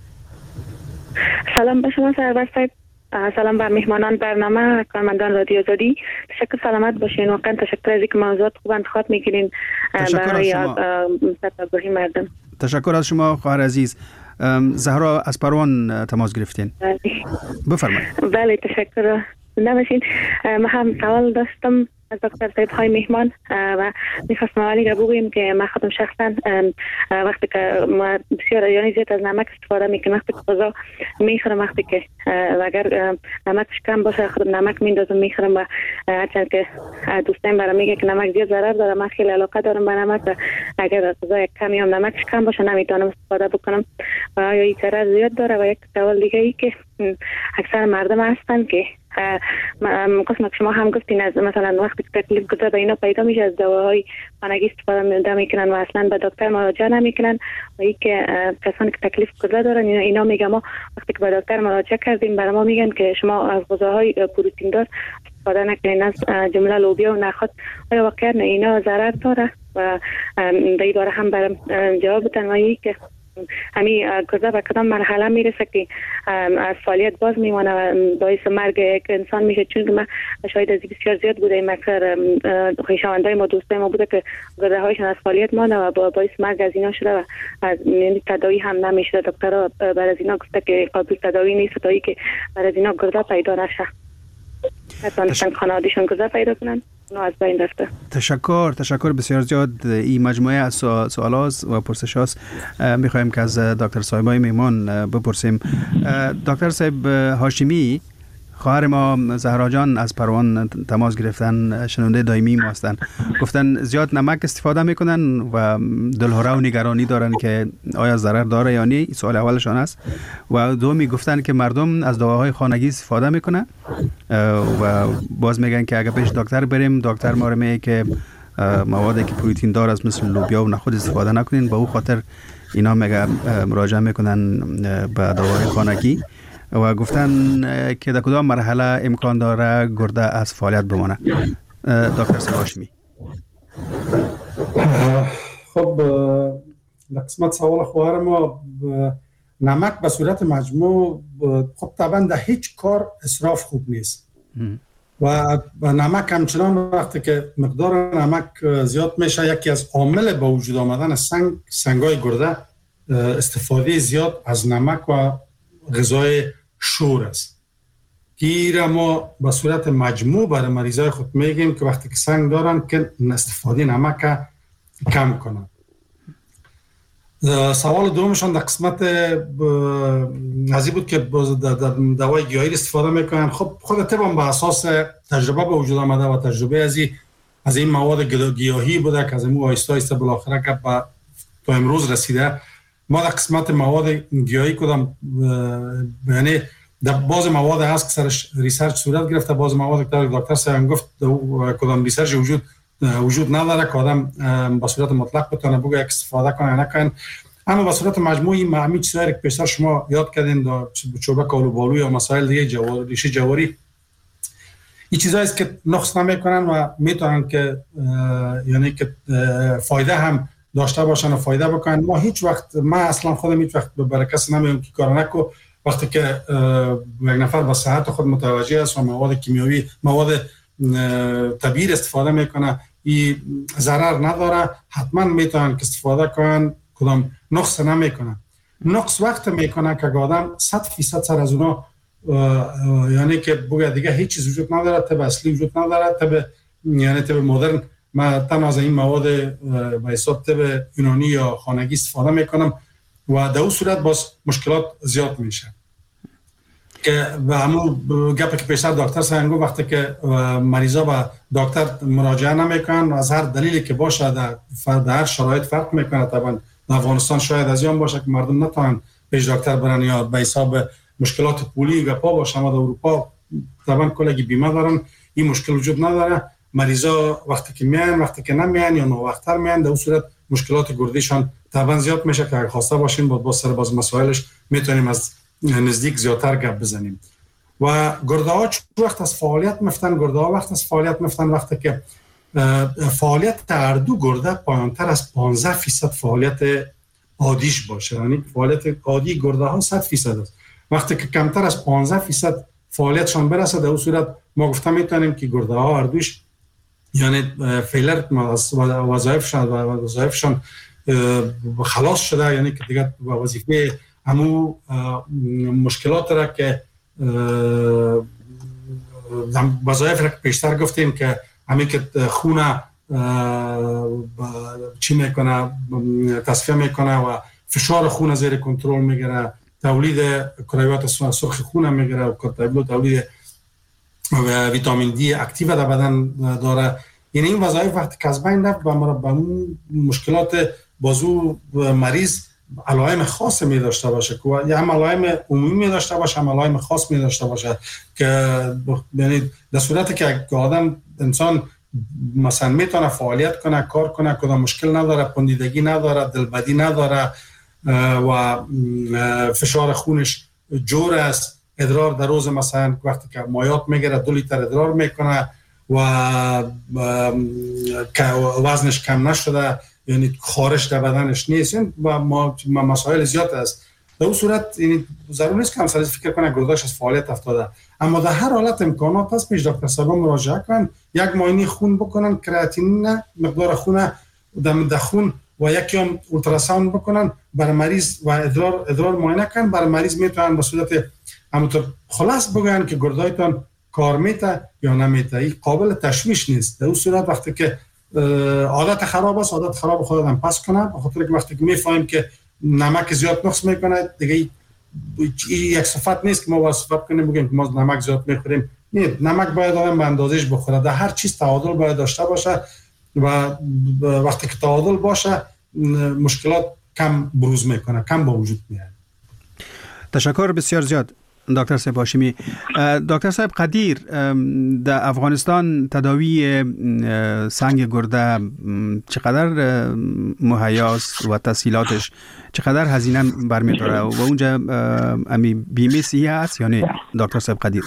[SPEAKER 6] سلام به شما سرور صاحب، سلام بر مهمانان برنامه، کارمندان رادیو آزادی. تشکر، سلامت باشین. واقعا تشکر از اینکه موضوعات خوب انتخاب میکنین برای آگاهی مردم.
[SPEAKER 3] تشکر از شما خواهر عزیز. زهرا از پروان تماس گرفتین. بفرمایید.
[SPEAKER 6] بله تشکر. زنده باشین. من هم سوال داشتم از دکتر صاحب های مهمان و میخواستم اولی را بگویم که من خودم شخصا وقتی که ما بسیار یعنی زیاد از نمک استفاده میکنم، وقتی که غذا میخورم وقتی که اگر نمکش کم باشه خودم نمک میندازم میخورم و هرچند که دوستان برام میگه که نمک زیاد ضرر داره، من خیلی علاقه دارم به نمک و اگر غذا کمی هم نمکش کم باشه نمیتونم استفاده بکنم و یا این ضرر زیاد داره. و یک سوال دیگه ای که اکثر مردم هستن که قسمت شما هم گفتین از مثلا وقتی که تکلیف گذار به اینا پیدا میشه از دواهای خانگی استفاده میکنن و اصلا به دکتر مراجعه نمیکنن و این که کسانی که تکلیف گذار دارن اینا, اینا میگم ما وقتی که به دکتر مراجعه کردیم برای ما میگن که شما از غذاهای پروتئین دار استفاده نکنین، از جمله لوبیا و نخود. آیا واقعا اینا ضرر داره؟ و در این باره هم برام جواب بدن. و این که همین غذا به کدام مرحله میرسه که از فعالیت باز میمانه و باعث مرگ یک انسان میشه؟ چون که من شاید از بسیار زیاد بوده این مکسر خویشاوندای ما دوستای ما بوده که غذاهایشون از فعالیت مانده و باعث مرگ از اینا شده و از تداوی هم نمیشه. دکترها بر از اینا گفته که قابل تداوی نیست تا اینکه بر از اینا غذا پیدا نشه، مثلا خانواده‌شون غذا پیدا کنن از بین رفته.
[SPEAKER 3] تشکر تشکر بسیار زیاد. این مجموعه از سوالات و پرسشات میخوایم که از دکتر صاحبای میمان بپرسیم. دکتر صاحب هاشمی، خواهر ما زهرا جان از پروان تماس گرفتن، شنونده دائمی ما هستن، گفتن زیاد نمک استفاده میکنن و دلهره و نگرانی دارن که آیا ضرر داره یا نه. سوال اولشان است. و دومی گفتن که مردم از دواهای خانگی استفاده میکنن و باز میگن که اگر پیش دکتر بریم دکتر ما رو میگه که موادی که پروتئین دار از مثل لوبیا و نخود استفاده نکنین، به اون خاطر اینا میگه مراجعه میکنن به دواهای خانگی و گفتن که در کدام مرحله امکان داره گرده از فعالیت بمانه. دکتر صاحب هاشمی.
[SPEAKER 4] خب در قسمت سوال خواهر ما، نمک به صورت مجموع خب طبعا در هیچ کار اسراف خوب نیست و نمک همچنان وقتی که مقدار نمک زیاد میشه یکی از عامل به وجود آمدن سنگ سنگای گرده استفاده زیاد از نمک و غذای شور است. گیره ما به صورت مجموع برای مریضای خود میگیم که وقتی که سنگ دارن که استفاده نمک کم کنن. سوال دومشان در قسمت ازی بود که دوای گیاهی استفاده میکنن. خب خود طبعا به اساس تجربه به وجود آمده و تجربه از این از این مواد گیاهی بوده که از این آیسته آیسته بالاخره که با تا امروز رسیده. ما در قسمت مواد گیاهی کدام یعنی در بعض مواد هست که سرش ریسرچ صورت گرفته، بعض مواد که دکتر صاحب گفت کدام ریسرچ وجود وجود نداره که آدم به صورت مطلق بتونه بگه یک استفاده کنه نکنه. اما به صورت مجموعی همین چیزایی که پیشتر شما یاد کردین در چوبک آلوبالو یا مسائل دیگه جواری ریشه جواری، این چیزایی است که نقص نمیکنن و میتونن که یعنی که فایده هم داشته باشن و فایده بکنن. ما هیچ وقت ما اصلا خودم هیچ وقت به برکت نمیگم که کار نکو. وقتی که یک نفر با صحت خود متوجه است و مواد کیمیایی مواد طبیعی استفاده میکنه این ضرر نداره، حتما میتونن که استفاده کنن، کدام نقص نمیکنه. نقص وقت میکنه که آدم صد فیصد سر از اونا یعنی که بگه دیگه هیچ چیز وجود نداره، طب اصلی وجود نداره، طب یعنی طب مدرن ما تنها از این مواد به حساب طب یونانی یا خانگی استفاده میکنم و در اون صورت باز مشکلات زیاد میشه. که و همون گپی که پیشتر دکتر سنگو وقتی که مریضا به دکتر مراجعه نمیکنن از هر دلیلی که باشه در هر شرایط فرق میکنه. طبعا در افغانستان شاید از این باشه که مردم نتونن پیش دکتر برن یا به حساب مشکلات پولی گپا باشه، اما در اروپا طبعا کلگی بیمه دارن، این مشکل وجود نداره. مریضا وقتی که میان وقتی که نمیان یا نووقتر میان در اون صورت مشکلات گردیشان طبعا زیاد میشه که اگه خواسته باشین با باز سر باز مسائلش میتونیم از نزدیک زیادتر گپ بزنیم. و گرده ها وقت از فعالیت میفتن، گرده ها وقت از فعالیت میفتن وقتی که فعالیت هر دو گرده پایانتر از پانزده فیصد فعالیت عادیش باشه. یعنی فعالیت عادی گرده ها صد فیصد است. وقتی که کمتر از پانزده فیصد فعالیتشان برسه در اون صورت ما گفته میتونیم که گرده ها هر دوش یعنی فیلر وظایفشان و وظایفشان خلاص شده، یعنی که دیگه وظیفه همو مشکلات را که وظایف را که پیشتر گفتیم که همین که خونه چی میکنه تصفیه میکنه و فشار خون زیر کنترل میگیره، تولید کرویات سرخ خون میگیره و تولید ویتامین دی اکتیو در بدن داره. یعنی این وظایف وقتی که از بین رفت به مشکلات بازو مریض علائم خاص می داشته باشه که هم علائم عمومی می داشته باشه هم علائم خاص می داشته باشه که یعنی در صورتی که آدم انسان مثلا میتونه فعالیت کنه، کار کنه، کدام مشکل نداره، پندیدگی نداره، دلبدی نداره و فشار خونش جور است، ادرار در روز مثلا وقتی که مایات میگیره دو لیتر ادرار میکنه و وزنش کم نشده، یعنی خارش در بدنش نیست و ما مسائل زیاد است. در اون صورت یعنی ضرور نیست که همسر فکر کنه گرداش از فعالیت افتاده، اما در هر حالت امکانات هست پیش دکتر صاحب مراجعه کنن، یک معاینه خون بکنن، کراتینین مقدار خون در خون و یکی هم اولتراساوند بکنن برای مریض و ادرار ادرار معاینه کنن. برای مریض میتونن به صورت همونطور خلاص بگن که گردایتان کار میته یا نمیته. این قابل تشویش نیست. در اون صورت وقتی که عادت خراب است، عادت خراب خودم پس کنم، بخاطر که وقتی که میفهمیم که نمک زیاد نقص میکنه دیگه این یک صفت نیست که ما واسه صفت کنیم بگیم که ما نمک زیاد میخوریم. نه، نمک باید آدم به اندازهش بخوره. در هر چیز تعادل باید داشته باشه و وقتی که تعادل باشه مشکلات کم بروز میکنه، کم با وجود میاد.
[SPEAKER 3] تشکر بسیار زیاد دکتر صاحب هاشمی. دکتر صاحب قدیر، در افغانستان تداوی سنگ گرده چقدر مهیاست و تسهیلاتش چقدر هزینه برمی‌داره و اونجا امی بیمه صحی هست یا نه دکتر صاحب قدیر؟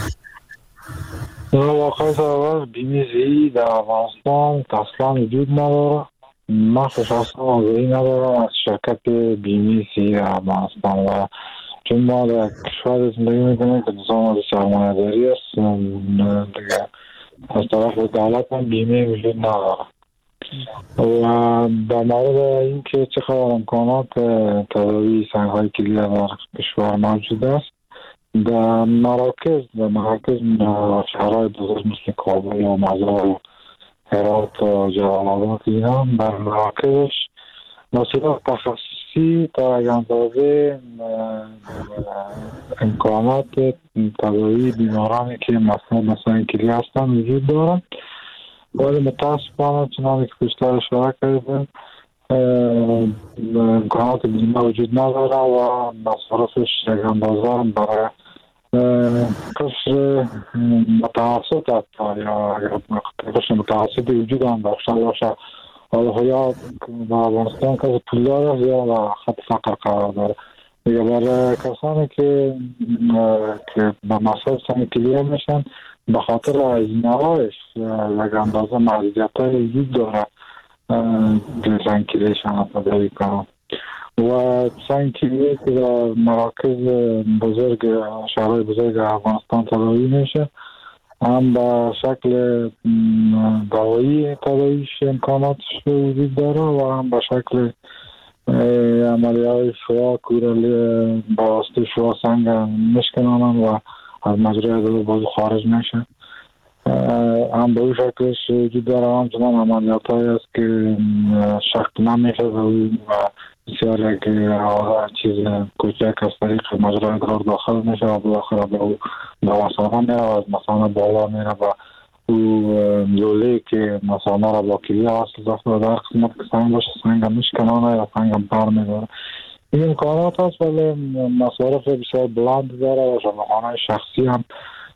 [SPEAKER 5] واقعا اول بیمه صحی در افغانستان اصلا وجود نداره. من شخصا آگاهی ندارم از شرکت بیمه صحی در افغانستان و چون ما در کشور زندگی میکنیم که نظام سرمایه داری است دیگه از طرف دولت هم بیمه وجود نداره. و در مورد اینکه چه خبر امکانات تداوی سنگ‌های کلیه در کشور موجود است، در مراکز در مراکز شهرهای بزرگ مثل کابل و مزار و هرات و جلال آباد اینا در مراکزش مسئولات تخصصی تا یک اندازه امکانات تداوی بیمارانی که مثلا مثلا کلیه هستن وجود دارند، ولی متاسفانه چنانکه که پیشتر اشاره کردیم امکانات بیمه وجود نداره و مصارفش یک اندازه برای قشر متوسط حتی یا قشر متوسط وجود هم داشته باشه، حالا یا در افغانستان کسی پولدار است یا در خط فقر قرار داره. دیگه برای کسانی که که به مصارف سنگ کلیه میشن به خاطر هزینه‌هایش یک اندازه محدودیت‌های وجود داره سنگ کلیشان تداوی کنم و سنگ کلی که در مراکز بزرگ شهرهای بزرگ افغانستان تداوی میشه، هم به شکل دوایی تداویش امکاناتش وجود داره و هم به شکل عملیات شوا کورالی با واسطه شوا سنگ میشکنانن و از مجرای دو بازو خارج میشه. هم به اون شکلش وجود داره، همچنان عملیات هایی است که شکل نمیشه و بسیار یک چیز کوچک از طریق مجرای ادرار داخل میشه و بالاخره به او به مثانه میره و از مثانه بالا میره و او لوله که مثانه را با کلیه وصل داشته و در قسمت که سنگ باشه سنگ هم میشکنانه یا سنگ هم بر میداره. این امکانات هست ولی مصارف بسیار بلند داره و شمخانه شخصی هم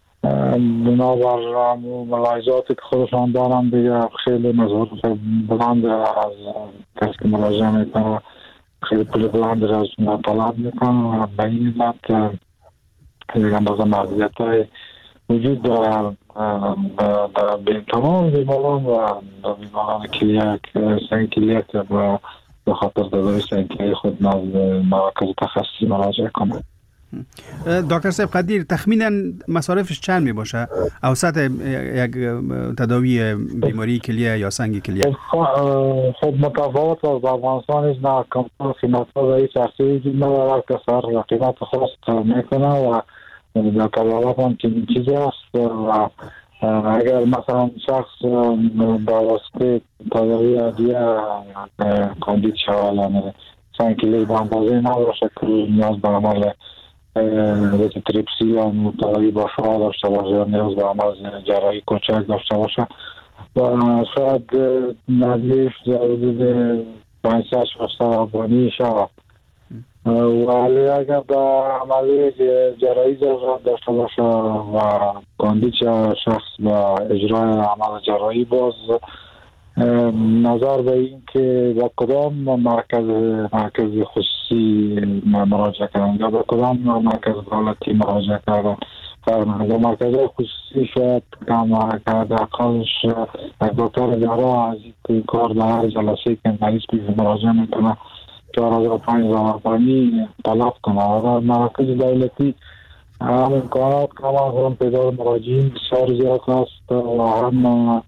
[SPEAKER 5] بنابر ملاحظاتی که خودشان دارن دیگه خیلی مصارف بلند از کسی که مراجعه میکنه خیلی پول بلند را از طلب میکنه و به این علت یک اندازه محدودیت های وجود داره به تمام بیماران و بیماران کلیه سنگ کلیه که به خاطر تداوی سنگ کلیه خود نزد مراکز تخصصی مراجعه کنه.
[SPEAKER 3] دکتر صاحب قدیر، تخمینا مصارفش چند می باشه اوسط یک تداوی بیماری کلیه یا سنگ کلیه؟
[SPEAKER 5] خب متفاوت از افغانستان است، نه کمتر قیمت ها رئیس شخصی وجود نداره که سر قیمت خاص میکنه و در طبعات هم که چیزی هست و اگر مثلا شخص با واسطه تداوی عادیه کاندید شوال سنگ کلیه با اندازه نباشه که نیاز به عمل تریپسی یا تداوی با شعاع داشته باشه یا نیاز به عمل جراحی کوچک داشته باشه و شاید نزدیک حدود پانصد ششصد افغانی شود، ولی اگر در عملی جراحی ضرورت داشته باشه و کاندید شخص با اجرای عمل جراحی باز نظر به این که با کدام مرکز مرکز خصوصی مراجعه کردن یا با کدام مرکز دولتی مراجعه کردن فرمانده مرکز خصوصی شاید کم کرده اقلش یک دکتر جراح از این کار در هر جلسه که مریض پیش مراجعه میکنه چهار هزار پنج هزار افغانی طلب کنه و در مرکز دولتی هم امکانات کم هم پیدا مراجعین بسیار زیاد هست و هم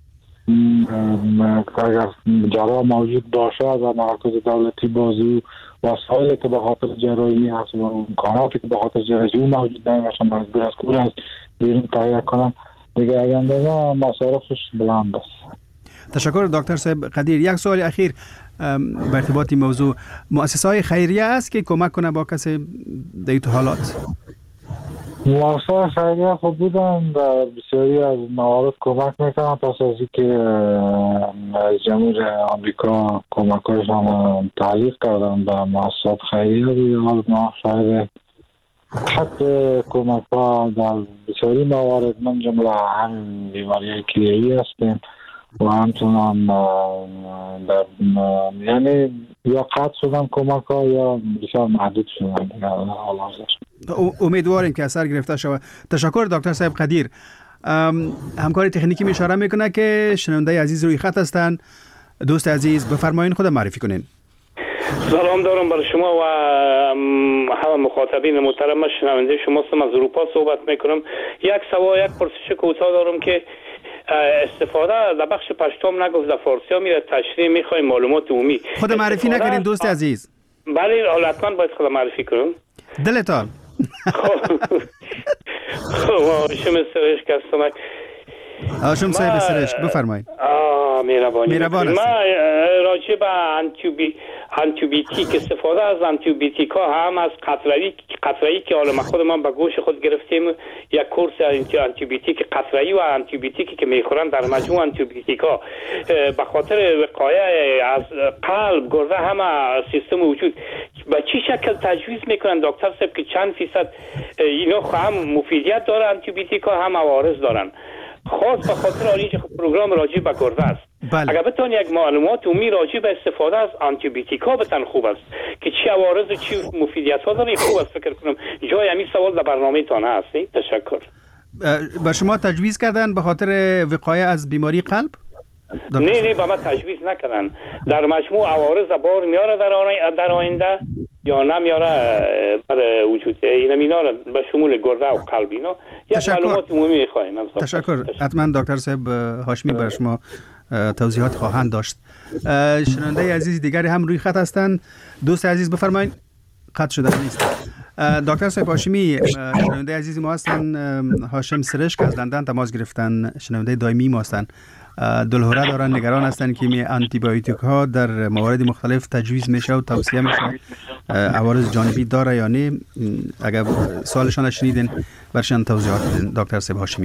[SPEAKER 5] اگر جراح موجود باشه و مرکز دولتی بازی وسایلی که به خاطر جراحی هست و امکاناتی که به خاطر جراحی موجود نمیشه مجبور است کور از بیرون تهیه کنم دیگه اگر اندازه مصارفش بلند است.
[SPEAKER 3] تشکر دکتر صاحب قدیر. یک سوال اخیر به ارتباط موضوع، مؤسسه های خیریه است که کمک کنه با کسی در این حالات؟
[SPEAKER 5] مؤسسه خیریه خود بودن در بسیاری از موارد کمک میکنن پس از اینکه رئیس جمهور آمریکا کمک‌هایشان تعلیق کردن به مؤسسات خیریه دیگه حال ما شاید حتی کمک ها در بسیاری موارد من جمله هم بیماری کلیه‌ای هستیم و همچنان در یعنی یا قطع شدن کمک ها یا بسیار محدود شدن در حال حاضر.
[SPEAKER 3] امیدواریم که اثر گرفته شود. تشکر دکتر صاحب قدیر. همکار تکنیکی می اشاره میکنه که شنونده عزیز روی خط هستند. دوست عزیز بفرمایید خود معرفی کنین.
[SPEAKER 7] سلام دارم برای شما و همه مخاطبین محترم. من شنونده شما هستم، از اروپا صحبت میکنم. یک سوال یک پرسش کوتاه دارم که استفاده در بخش پشتم نگفت در فارسی ها میره تشریح میخوایم معلومات عمومی
[SPEAKER 3] خود معرفی نکنین دوست عزیز.
[SPEAKER 7] بله حتما باید خود معرفی کنم.
[SPEAKER 3] دلتان
[SPEAKER 7] خب شما سرشک هستم.
[SPEAKER 3] آشم صاحب سرشک بفرمایید.
[SPEAKER 7] آه میربانی
[SPEAKER 3] میربان هستید.
[SPEAKER 7] ما راجع به انتیبی انتیبیوتیک استفاده از انتیبیوتیک ها هم از قطره‌ای قطره‌ای که حالا ما خودمان به گوش خود گرفتیم یک کورس انتیبیوتیک قطره‌ای و انتیبیوتیکی که میخورن در مجموع انتیبیوتیک ها به خاطر وقایه از قلب گرده همه سیستم وجود به چی شکل تجویز میکنن دکتر صاحب که چند فیصد اینا هم مفیدیت داره انتیبیوتیک ها هم عوارض دارن؟ خاص به خاطر آنچه پروگرام راجع به گرده است. بله. اگر بتون یک معلومات عمومی راجع به استفاده از آنتیبیوتیک ها بتن خوب است که چی عوارض و چی مفیدیت ها داره خوب است. فکر کنم جای همین سوال در برنامه تان هست. تشکر.
[SPEAKER 3] به شما تجویز کردن به خاطر وقایه از بیماری قلب؟
[SPEAKER 7] نه نه به ما تجویز نکردن. در مجموع عوارض بار میاره در در آینده یا نمیاره برای وجود اینا مینا به شمول گرده و قلب اینا یک معلومات عمومی میخوایم.
[SPEAKER 3] تشکر. حتما دکتر صاحب هاشمی برای شما توضیحات خواهند داشت. شنونده عزیز دیگری هم روی خط هستند. دوست عزیز بفرمایید. خط شده نیست. دکتر صاحب هاشمی، شنونده عزیز ما هستن هاشم سرشک از لندن تماس گرفتن، شنونده دائمی ما هستن. دلهوره دارن، نگران هستن که می آنتی بیوتیک ها در موارد مختلف تجویز میشه و توصیه میشه، عوارض جانبی داره یا نه؟ اگر سوالشان شنیدین برشان توضیحات بدین دکتر صاحب هاشمی.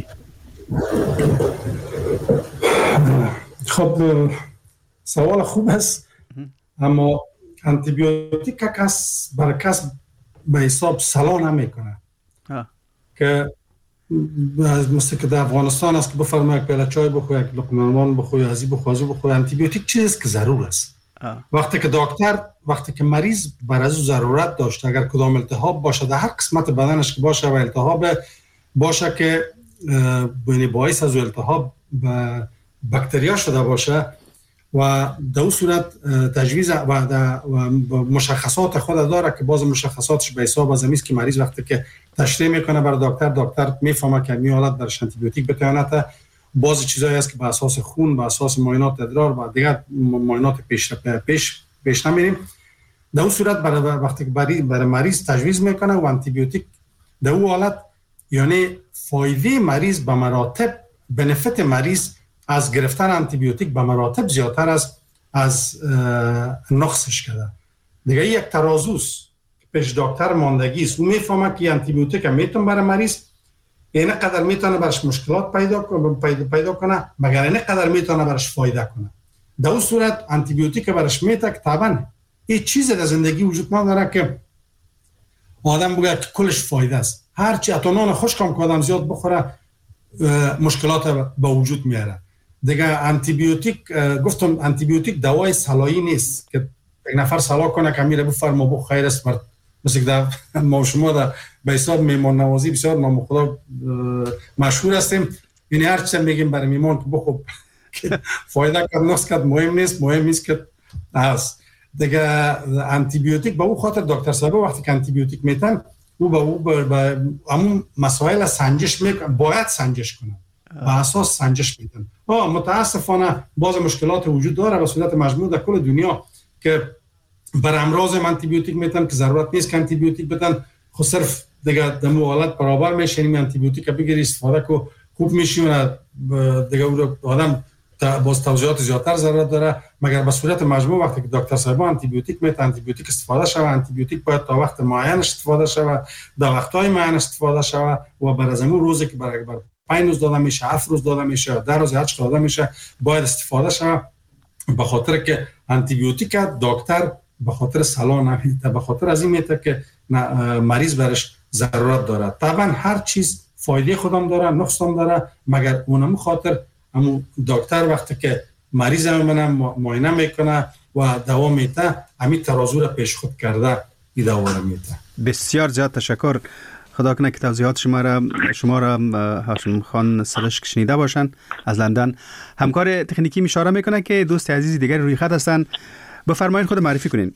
[SPEAKER 4] خب سوال خوب است، اما آنتی بیوتیک کس برای کس به حساب سلا نمیکنه که مثل که در افغانستان است که بفرمایید پیاله چای بخوری، یک لقمه نان بخوری، ازی بخوری، ازی بخوری. آنتی بیوتیک چیزی که ضرور است. آه. وقتی که دکتر وقتی که مریض بر از ضرورت داشت، اگر کدام التهاب باشه در هر قسمت بدنش که باشه و التهاب باشه که بین باعث از التهاب باکتریا شده باشه و در اون صورت تجویز و مشخصات خود داره که باز مشخصاتش به حساب از امیست که مریض وقتی که تشریح میکنه برای دکتر، دکتر میفهمه که می حالت برش آنتی بیوتیک بتونه. بعضی چیزایی هست که به اساس خون، به اساس معاینات ادرار و دیگر معاینات پیش پیش پیش نمیریم. در اون صورت برای وقتی که برای مریض تجویز میکنه و آنتی بیوتیک در اون حالت یعنی فایده مریض به مراتب، بنفیت مریض از گرفتن آنتی بیوتیک به مراتب زیادتر است از نقصش کرده. دیگه یک ترازوست پیش دکتر ماندگی است، اون میفهمه که آنتی بیوتیک میتونه برای مریض اینه قدر میتونه برش مشکلات پیدا کنه پیدا کنه مگر اینه قدر میتونه برش فایده کنه. در اون صورت آنتی بیوتیک برش میته که طبعا هیچ چیزی در زندگی وجود نداره که آدم بگه که کلش فایده است. هر چی اتونان خشکم که آدم زیاد بخوره مشکلات به وجود میاره. دیگه آنتی بیوتیک گفتم آنتی بیوتیک دوای سلایی نیست که یک نفر سلا کنه که میره بفرما بو خیر است. مثل که ما شما در به حساب میمان نوازی بسیار نام خدا مشهور هستیم، یعنی هر چیز میگیم برای میمان که بخوب فایده کرد نقص کرد مهم نیست، مهم نیست که هست. دیگه آنتی بیوتیک به اون خاطر دکتر صاحب وقتی که آنتی بیوتیک میتن او به او به همون مسائل سنجش میکنه، باید سنجش کنه، به اساس سنجش میتن. آه متاسفانه باز مشکلات وجود داره به صورت مجموع در کل دنیا که بر امراض آنتی بیوتیک میتن که ضرورت نیست که آنتی بیوتیک بدن، خود صرف دیگه دمو حالت برابر میشه. این آنتی بیوتیک بگیری استفاده کو خوب میشه و دیگه آدم باز توضیحات زیادتر ضرورت داره. مگر به صورت مجموع وقتی که دکتر صاحب آنتی بیوتیک میتن آنتی بیوتیک استفاده شود، آنتی بیوتیک باید تا وقت معین استفاده شود، در وقت‌های معین استفاده شود و بر از اون روزی که برای بر پنج روز داده میشه، هفت روز داده میشه، ده روز هر چه داده میشه باید استفاده شود. به خاطر که آنتی بیوتیک دکتر به خاطر سلا نمیده، به خاطر از این میته که مریض برش ضرورت داره. طبعا هر چیز فایده خودم داره، نقص هم داره، مگر اونم خاطر همون دکتر وقتی که مریض هم معاینه میکنه و دوا میده همین ترازو را پیش خود کرده این دوا را میده.
[SPEAKER 3] بسیار زیاد تشکر. خدا کنه که توضیحات شما را شما را هاشم خان سرشک شنیده باشن از لندن. همکار تکنیکی اشاره میکنه که دوست عزیزی دیگر روی خط هستن. بفرمایید خود معرفی کنین.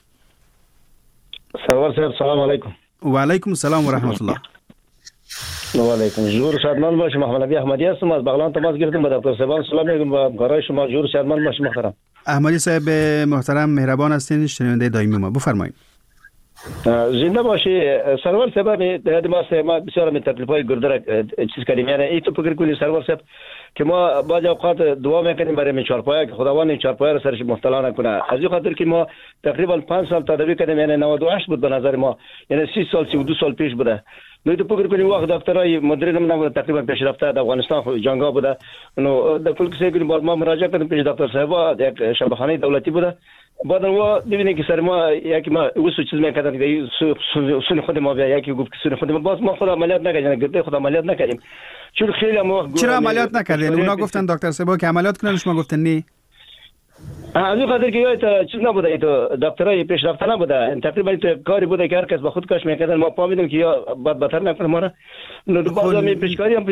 [SPEAKER 8] سلام سلام علیکم.
[SPEAKER 3] و علیکم السلام و رحمت الله.
[SPEAKER 8] و علیکم. جور شادمان باشید. محمد علی احمدی هستم از بغلان تماس گرفتم. با دکتر صاحب سلام میگم و همکارای شما. جور شادمان باشید محترم.
[SPEAKER 3] احمدی صاحب محترم مهربان هستین، شنونده دائمی ما. بفرمایید.
[SPEAKER 8] زنده باشی. سرور صاحب در ما بسیار من تکلیفای گردر چیز کردیم، یعنی این تو فکر کنید سرور صاحب که ما بعضی اوقات دعا میکنیم برای این چارپایه که خداوند این چارپایه رو سرش مبتلا نکنه. از این خاطر که ما تقریبا پنج سال تداوی کردیم، یعنی نود و هشت بود به نظر ما، یعنی سی سال سی و دو سال پیش بوده. نو تو فکر کنید وقت دکترای مدرن من نبود تقریبا پیشرفته در افغانستان جنگا بوده. نو در کل کسی کنیم ما مراجعه کردیم پیش دکتر صاحب، یک شبخانه دولتی بوده. بعد ما دیدیم که سر ما یکی ما وسو چیز میکردن که سون خود ما بیا یکی گفت که سون خود ما باز ما خود عملیات نکردیم، گرده خود عملیات نکردیم. چون خیلی ما
[SPEAKER 3] چرا عملیات نکردین؟ اونا گفتن دکتر صاحب که عملیات کنن، شما گفتن نی.
[SPEAKER 8] از این خاطر که یاد چیز نبوده ای تو دکترای پیشرفته نبوده تقریبا تو کاری بوده که هر کس با خود کش میکردن ما پا میدیم که یا بد بدتر نکنه ما را نو باز می پیشکاری هم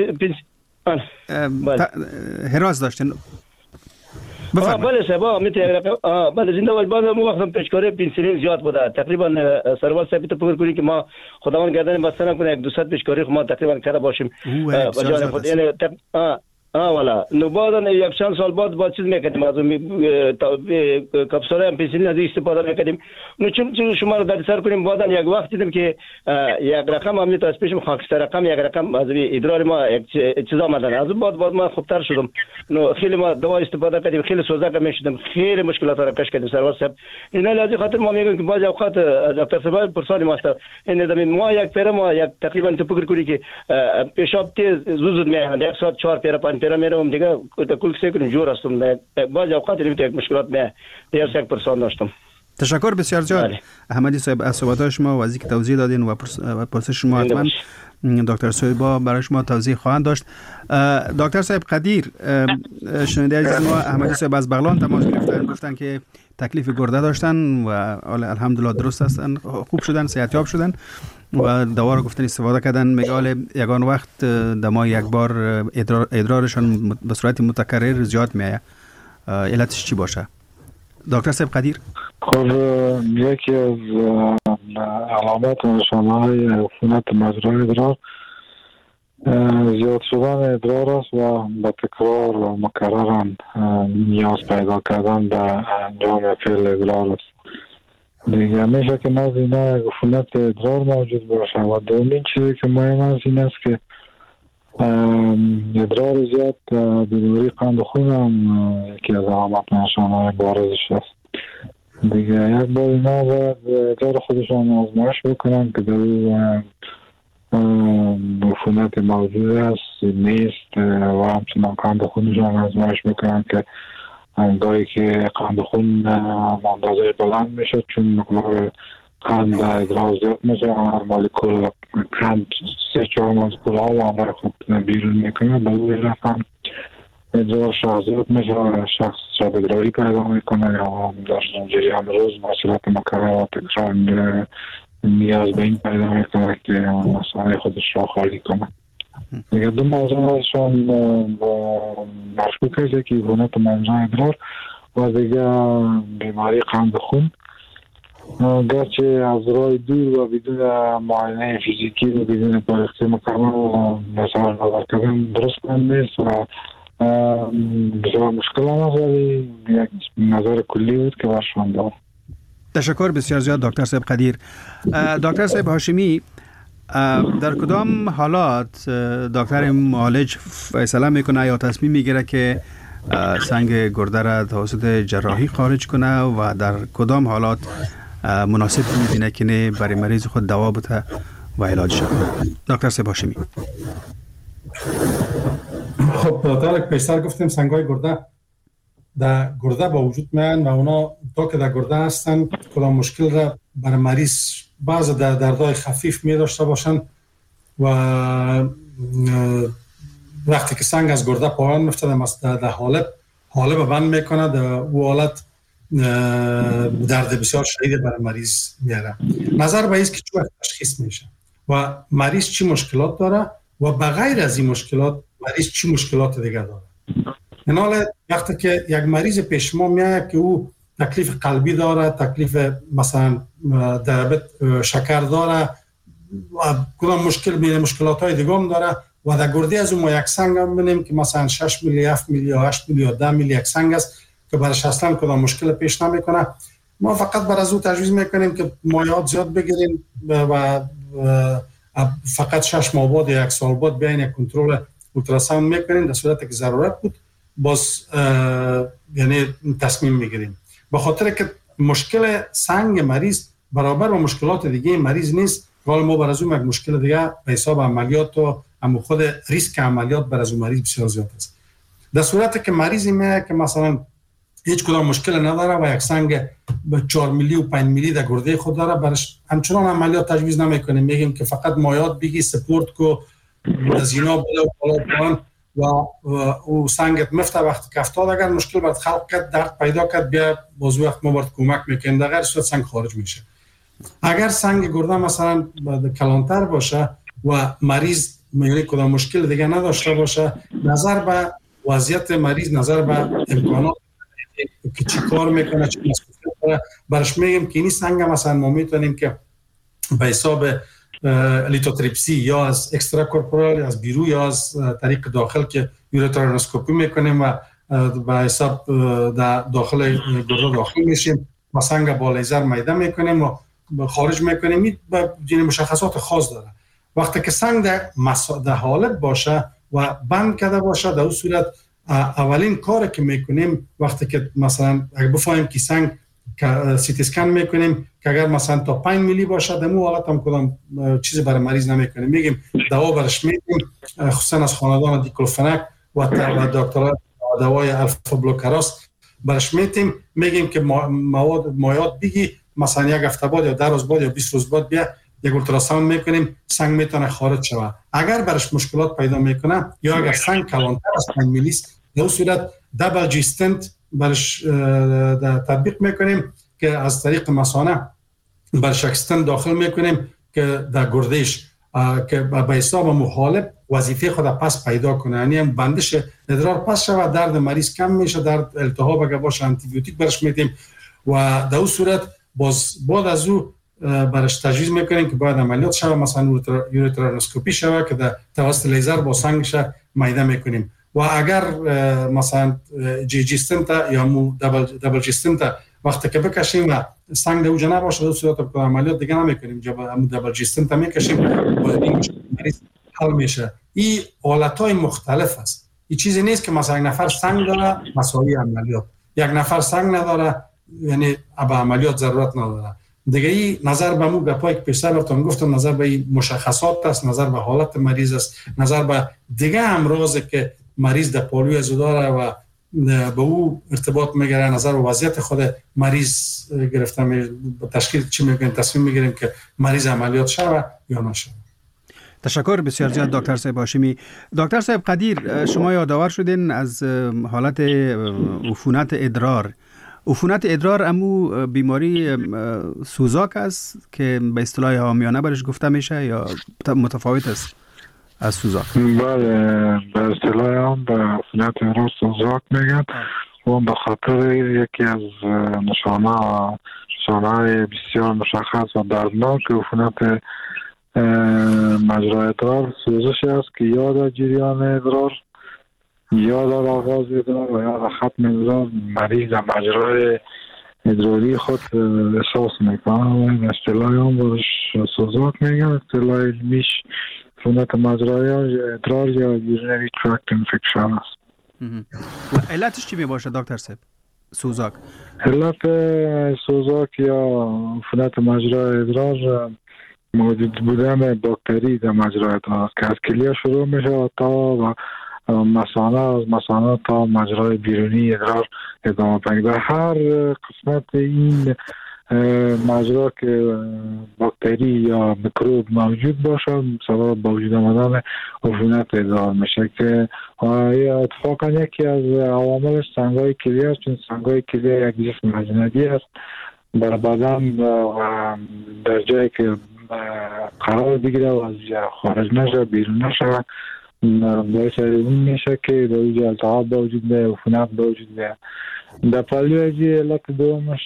[SPEAKER 3] هراس داشتن
[SPEAKER 8] بفرمایید. بله صاحب میتونه بله زنده باد. بعد مو وقتم پیشکاری پنسیلین زیاد بوده تقریبا سروال صاحب تو فکر کنید که ما خداوند گردن بسته نکنه یک دوصد پیشکاری ما تقریبا کرده باشیم با جان خود یعنی آه والا نو بعد یک چند سال بعد با چیز میکردیم از کپسول پنسیلین از استفاده میکردیم نو چون شما رو در سر کنیم بعد یک وقت دیدم که یک رقم هم تو اسپیشم خاکستر رقم یک رقم از ادرار ما یک چیز آمدن از بعد بعد ما خوبتر شدم نو خیلی ما دوا استفاده کردیم خیلی سوزاک میشدم خیلی مشکلات را کش کردیم سروال صاحب اینا لازم خاطر ما میگم که بعض اوقات دکتر صاحب پرسانی ماست این دم ما یک پر ما یک تقریبا تو فکر کنی که پیشاب تیز زود میاد یک ساعت چهار پر پنج پر میرم دیگه کل سیکنم جور هستم بعض اوقات یک مشکلات میاد دیگه یک پرسان داشتم.
[SPEAKER 3] تشکر بسیار زیاد احمدی صاحب از صحبت شما و از اینکه توضیح دادین و پرسش شما حتما دکتر صویبا برای شما توضیح خواهند داشت. دکتر صاحب قدیر شنونده عزیز ما احمدی صاحب از بغلان تماس گرفتن گفتن که تکلیف گرده داشتن و الحمدلله درست هستن خوب شدن صحتیاب شدن و دوا رو گفتن استفاده کردن میگه یگان وقت دما یک بار ادرار ادرارشان به صورت متکرر زیاد میایه علتش چی باشه دکتر صاحب قدیر؟
[SPEAKER 5] خب یکی از علامات نشانه‌های عفونت مجرای ادرار زیاد شدن ادرار است و با تکرار و مکررن نیاز پیدا کردن به انجام فعل ادرار است. دیگه میشه که نزد اینا عفونت ادرار موجود باشه و دومین چیزی که مهم است این است که ادرار زیاد بیماری قند خون هم یکی از علامات نشانه‌های بارزش است. دیگه یک بار اینا باید ادرار خودشان آزمایش بکنن که در عفونت موجود است نیست و همچنان قند خونشان آزمایش بکنن که گاهی که قند خون اندازه بلند میشه چون مقدار قند ادرار زیاد میشه مولکول قند سه چهار مولکول ها و آمار خوب بیرون میکنه به روی رقم ادرار شخص زیاد میشه و شخص شب ادراری پیدا میکنه یا در جریان روز مسئولت مکرر و تکرار نیاز به این پیدا میکنه که مسئله خودش را خالی کنه. دیگه دو موضوع هاشون مشکوک است که عفونت مجرای ادرار و دیگه بیماری قند خون گرچه از راه دور و بدون معاینه فیزیکی و بدون پرخته مکمل و مثلا نظر کردن درست نیست و بسیار مشکل هم است ولی یک نظر کلی بود که برشان دارم.
[SPEAKER 3] تشکر بسیار زیاد دکتر صاحب قدیر. دکتر صاحب هاشمی در کدام حالات دکتر معالج فیصله میکنه یا تصمیم میگیره که سنگ گرده را توسط جراحی خارج کنه و در کدام حالات مناسب میبینه که نه برای مریض خود دوا بده و علاجش کنه؟ دکتر صاحب هاشمی.
[SPEAKER 4] خب تا یک پیشتر گفتیم سنگای گرده در گرده با وجود میان و اونا تا که در گرده هستن کدام مشکل را برای مریض بعض در دردهای خفیف می داشته باشن و وقتی که سنگ از گرده پایان میفته در حالب حالب بند میکنه در او حالت درد بسیار شدید برای مریض میاره. نظر به ایست که چون تشخیص میشه و مریض چی مشکلات داره و بغیر از این مشکلات مریض چی مشکلات دیگه داره. این حال وقتی که یک مریض پیش ما میاد که او تکلیف قلبی داره، تکلیف مثلا دیابت شکر داره و کدام مشکل میره مشکلات های دیگه هم داره و در گرده از اون ما یک سنگ هم بینیم که مثلا شش میلی، هفت میلی یا هشت میلی یا ده میلی یک سنگ است که برایش اصلا کدام مشکل پیش نمیکنه. ما فقط برای از او تجویز میکنیم که مایعات زیاد بگیریم و فقط شش ماه بعد یک سال بعد بیاین یک کنترل اولتراساوند میکنیم در صورتی که ضرورت بود باز یعنی تصمیم میگیریم. به خاطر که مشکل سنگ مریض برابر با مشکلات دیگه مریض نیست، حالا ما بر از اون یک مشکل دیگه به حساب عملیات و هم خود ریسک عملیات بر از اون مریض بسیار زیاد است. در صورتی که مریضی میاد که مثلا هیچ کدام مشکل نداره و یک سنگ به چهار میلی و پنج میلی در گرده خود داره برش همچنان عملیات تجویز نمیکنیم، میگیم که فقط مایعات بگی سپورت کو هزینه بالا و بالا و او سنگت مفته وقتی که افتاد اگر مشکل برات خلق کرد درد پیدا کرد بیا باز وقت ما برات کمک میکنیم در غیر صورت سنگ خارج میشه. اگر سنگ گرده مثلا کلانتر باشه و مریض یعنی کدام مشکل دیگه نداشته باشه، نظر به وضعیت مریض، نظر به امکانات که چی کار میکنه چی مسئولیت داره برش میگیم که این سنگ مثلا ما میتونیم که به حساب لیتوتریپسی یا از اکسترا کورپورال از بیرون یا از طریق داخل که یوروترانوسکوپی میکنیم و به حساب در داخل گرده داخل میشیم و سنگ با لیزر میده میکنیم و خارج میکنیم. این مشخصات خاص داره. وقتی که سنگ در در حالت باشه و بند کرده باشه، در اون صورت اولین کاری که میکنیم وقتی که مثلا اگه بفهمیم که سنگ سی تی اسکن میکنیم که اگر مثلا تا پنج میلی باشه در مو حالت هم کدام چیزی برای مریض نمیکنیم، میگیم دوا برش میدیم، خصوصا از خاندان دیکلوفناک و دکترها دوای الفا بلوکراس برش میدیم، میگیم که مواد مایات بگی مثلا یک هفته بعد یا در روز بعد یا بیست روز بعد بیا یک اولتراساوند میکنیم، سنگ میتونه خارج شود. اگر برش مشکلات پیدا میکنه یا اگر سنگ کلانتر از پنج میلی است، در اون صورت دبل جی استنت برش تطبیق میکنیم که از طریق مثانه برش استنت داخل میکنیم که در گردهش که به حساب مخالف وظیفه خود پس پیدا کنه، یعنی هم بندش ادرار پس شود، درد مریض کم میشه، درد التهاب اگه باشه آنتی بیوتیک برش میدیم و در اون صورت باز بعد از او برش تجویز میکنیم که باید عملیات شود، مثلا یوروترانوسکوپی شود که در توسط لیزر با سنگش میده میکنیم و اگر مثلا جی جی استنت یا مو دبل دبل جی استنت وقتی که بکشیم و سنگ در اوجا نباشه در صورت که عملیات دیگه نمیکنیم، جب دبل جی استنت میکشیم و این مریض حل میشه. این حالتهای مختلف است. این چیزی نیست که مثلا یک نفر سنگ داره مساوی عملیات، یک نفر سنگ نداره یعنی به عملیات ضرورت نداره. دیگه این نظر به مو گپایی که پیشتر براتون گفتم، نظر به این مشخصات است، نظر به حالت مریض است، نظر به دیگه امراضی که مریض در پالوی ازو داره و به او ارتباط میگیره، نظر به وضعیت خود مریض گرفته می تشکیل چی میگن تصمیم میگیریم که مریض عملیات شود یا نشه.
[SPEAKER 3] تشکر بسیار زیاد دکتر صاحب هاشمی. دکتر صاحب قدیر، شما یادآور شدین از حالت عفونت ادرار. عفونت ادرار امو بیماری سوزاک است که به اصطلاح عامیانه برش گفته میشه یا متفاوت است از سوزاک؟
[SPEAKER 5] بله، به اصطلاح هم به عفونت ادرار سوزاک میگن و به خاطر یکی از نشانه نشانه بسیار مشخص و دردناک عفونت مجرای ادرار سوزشی است که یا در جریان ادرار یا در آغاز ادرار و یا در ختم ادرار مریض در مجرای ادراری خود احساس میکنه و اصطلاح هم برش سوزاک میگن. اصطلاح علمیش عفونت مجرای ادرار یا یورینری ترکت انفکشن است.
[SPEAKER 3] و علتش چی می باشه دکتر صاحب سوزاک؟
[SPEAKER 5] علت سوزاک یا عفونت مجرای ادرار موجود بودن باکتری در مجرای ادرار که از کلیه شروع میشه تا مثانه، از مثانه تا مجرای بیرونی ادرار ادامه پیدا. هر قسمت این مجرا که باکتری یا میکروب موجود باشه سبب با وجود آمدن عفونت ادرار میشه که اتفاقا یکی از عواملش سنگای کلیه است، چون سنگای کلیه یک جسم اجنبی است در بدن و در جایی که قرار بگیره و از خارج نشه بیرون نشه باعث این میشه که در اوج التهاب با وجود بیاید، عفونت با وجود بیاید. در پالویجی علت دومش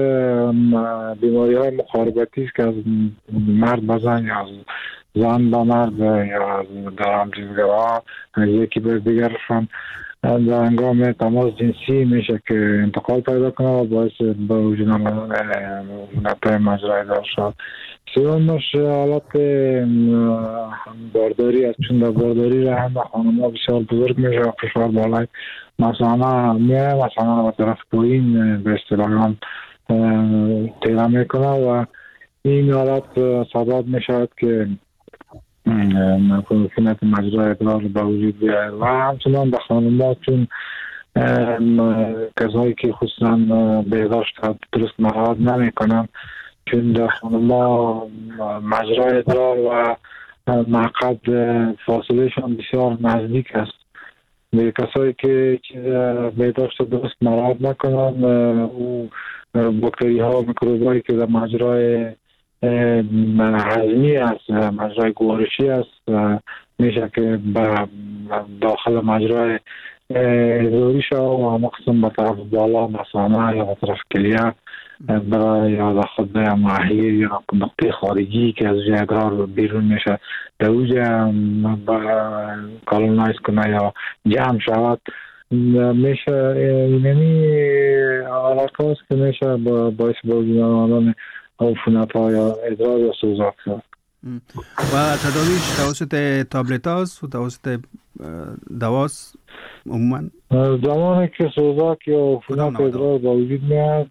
[SPEAKER 5] بیماری های مقاربتی است که از مرد به زن یا از زن به مرد یا از در همجنسگرا یکی به دیگرشان در هنگام تماس جنسی میشه که انتقال پیدا کنه و باعث به وجود آمدن عفونت مجرای ادرار شد. سومش حالت بارداری است، چون در بارداری رحم خانم ها بسیار بزرگ میشه و فشار بالای مثانه میه، مثانه و طرف پایین به اصطلاح هم تیره میکنه و این حالت سبب میشود که عفونت مجرای ادرار به وجود بیاید. و همچنان به خانم ها چون کسایی که خصوصا بهداشت درست مراعات نمیکنن، چون در خانما مجرای ادرار و مقعد فاصله شان بسیار نزدیک است به کسایی که چیز بهداشت درست مراعات نکنن او باکتری ها و میکروب هایی که در مجرای هضمی است، مجرای گوارشی است، میشه که به داخل مجرای ادراری شد و همه قسم به طرف بالا مثانه یا به طرف کلیه برای یا در خود محیر یا نقطه خارجی که از جای ادرار بیرون میشه در اوجه کالونایز کنه یا جمع شود، میشه اینمی حالت هاست که میشه باعث به وجود آمدن عفونت ها یا ادرار یا سوزاک شد.
[SPEAKER 3] و تداویش توسط تابلت هاست و توسط دواست عموما؟
[SPEAKER 5] زمانی که سوزاک یا عفونت ادرار با وجود میاد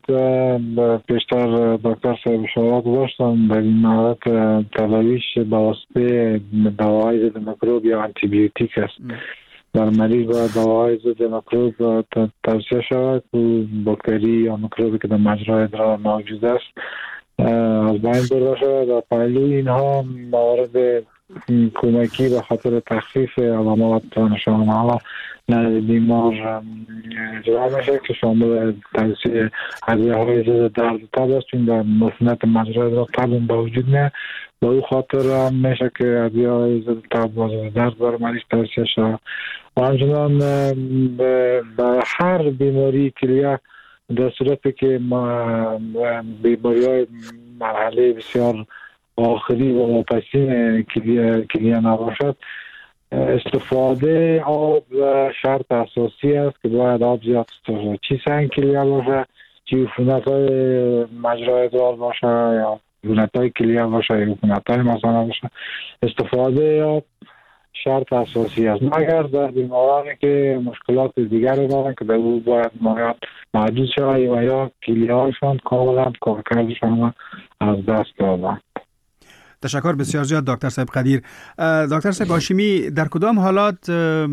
[SPEAKER 5] پیشتر دکتر صاحب اشارات داشتن در این مورد تداویش به واسطه دواهای ضد میکروب یا آنتی بیوتیک است. در مریض باید دواهای ضد میکروب توصیه شود و باکتری یا میکروبی که در مجرای ادرار موجود است از بین برده شود و پهلوی اینها موارد کمکی به خاطر تخفیف علامات نشانه‌ها نزد بیمار اجرا میشه که شامل توصیه ادویه‌های ضد درد و تب است، چون در عفونت مجرای ادرار تب به وجود میاد. به او خاطر میشه که ادویه‌های ضد تب و ضد درد بر مریض توصیه شود. و همچنان به هر بیماری کلیه در صورتی که بیماری‌های مرحله بسیار آخری و مپسین کلیه نباشد، استفاده آب شرط اساسی است که باید آب زیاد استفاده، چی سنگ کلیه باشه، چی عفونت‌های مجرای ادرار باشه یا عفونت‌های کلیه باشه یا عفونت‌های مثانه باشه، استفاده آب شرط اساسی است، مگر در بیمارانی که مشکلات دیگر دارن که در او باید مایات محدود شود و یا کلیه‌هایشان کاملا کارکردشان از دست دادن.
[SPEAKER 3] تشکر بسیار زیاد دکتر صاحب قدیر. دکتر صاحب هاشمی، در کدام حالات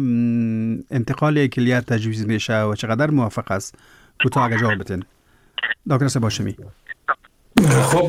[SPEAKER 3] انتقال کلیه تجویز میشه و چقدر موافق است؟ کوتاه اگه جواب بدین دکتر صاحب هاشمی.
[SPEAKER 4] خب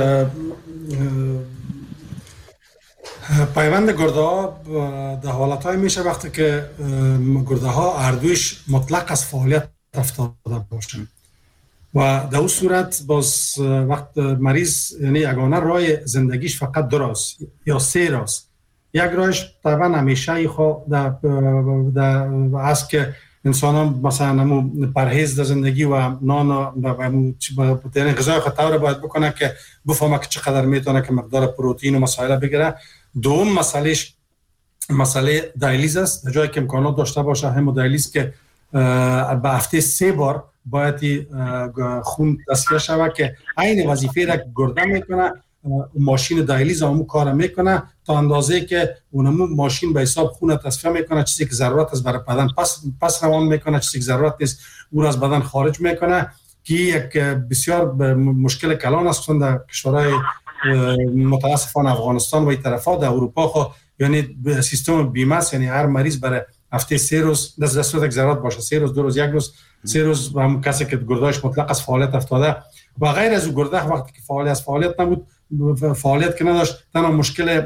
[SPEAKER 4] پیوند گرده ها در حالت های میشه وقتی که گرده ها اردویش مطلق از فعالیت افتاده باشه و در اون صورت باز وقت مریض یعنی یگانه راه زندگیش فقط دو راست یا سه راست. یک راهش طبعا همیشه خود در است که انسان ها مثلا پرهیز در زندگی و نان و غذای خود طور باید بکنه که بفهمه که چقدر میتونه که مقدار پروتئین و مسائل بگیره. دوم مسئلهش مسئله دیالیز است، در جایی که امکانات داشته باشه همون دیالیز که به هفته سه بار باید خون تصفیه شود که عین وظیفه را گرده میکنه، ماشین دیالیز همون کار میکنه تا اندازه که اونمو ماشین به حساب خون تصفیه میکنه، چیزی که ضرورت است برای بدن پس پس روان میکنه، چیزی که ضرورت نیست اون از بدن خارج میکنه که یک بسیار مشکل کلان است در کشورهای متاسفانه افغانستان و این طرفا. در اروپا خو یعنی سیستم بیمه است، یعنی هر مریض برای هفته سه روز در صورت که ضرورت باشه سه روز دو روز یک روز سه روز هم کسی که گردهش مطلق از فعالیت افتاده و غیر از گرده وقتی که فعالیت از فعالیت نبود فعالیت که نداشت تنها مشکل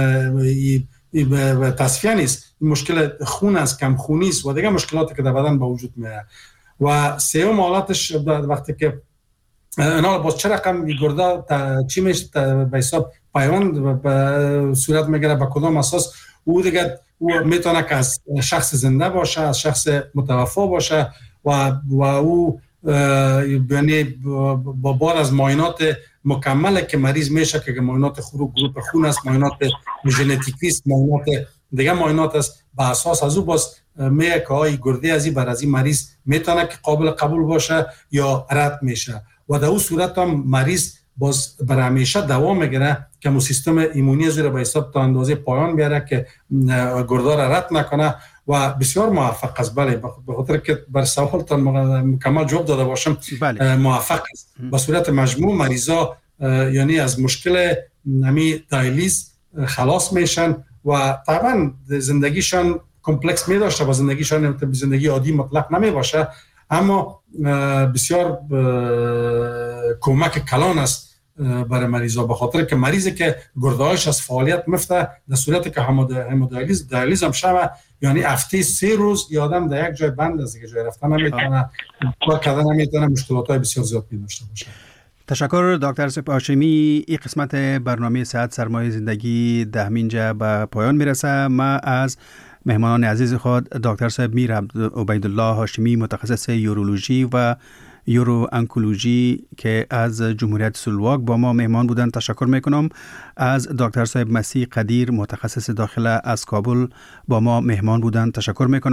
[SPEAKER 4] تصفیه نیست، مشکل خون است، کم خونی است و دیگه مشکلاتی که در بدن به وجود میاد. و سوم حالتش وقتی که اینا باز چه رقم گرده چی میشه به حساب پیوند به صورت میگیره به کدام اساس او دیگه او میتونه که از شخص زنده باشه از شخص متوفا باشه و و او یعنی با بار از معاینات مکمل که مریض میشه که معاینات خروج گروپ خون است، معاینات ژنتیکی است، معاینات دیگه معاینات است، به اساس از او باز میگه که های گرده ازی بر از این مریض میتونه که قابل قبول باشه یا رد میشه و در اون صورت هم مریض باز برای همیشه دوام میگیره که مو سیستم ایمنی زیر به حساب تا اندازه پایان بیاره که گرده را رد نکنه و بسیار موفق است. بله به خاطر که بر سوالتان مکمل جواب داده باشم بله. موفق است. به صورت مجموع مریضا یعنی از مشکل نمی دیالیز خلاص میشن و طبعا زندگیشان کمپلکس می داشته و زندگیشان زندگی عادی مطلق نمی باشه، اما بسیار کمک کلان است برای مریضا به خاطر که مریضی که گرده‌هاش از فعالیت مفته در صورتی که همودیالیز دیالیز هم شوه یعنی هفته سه روز یادم در یک جای بند است که جای رفتن نمیتونه کار کردن نمیتونه مشکلات‌های بسیار زیاد داشته باشه.
[SPEAKER 3] تشکر دکتر سپ هاشمی. این قسمت برنامه صحت سرمایه زندگی ده اینجا به پایان میرسه. ما از مهمانان عزیز خود دکتر صاحب میر عبیدالله هاشمی متخصص یورولوژی و یورو انکولوژی که از جمهوریت سلواک با ما مهمان بودن تشکر میکنم. از دکتر صاحب مسیح قدیر متخصص داخله از کابل با ما مهمان بودن تشکر میکنم.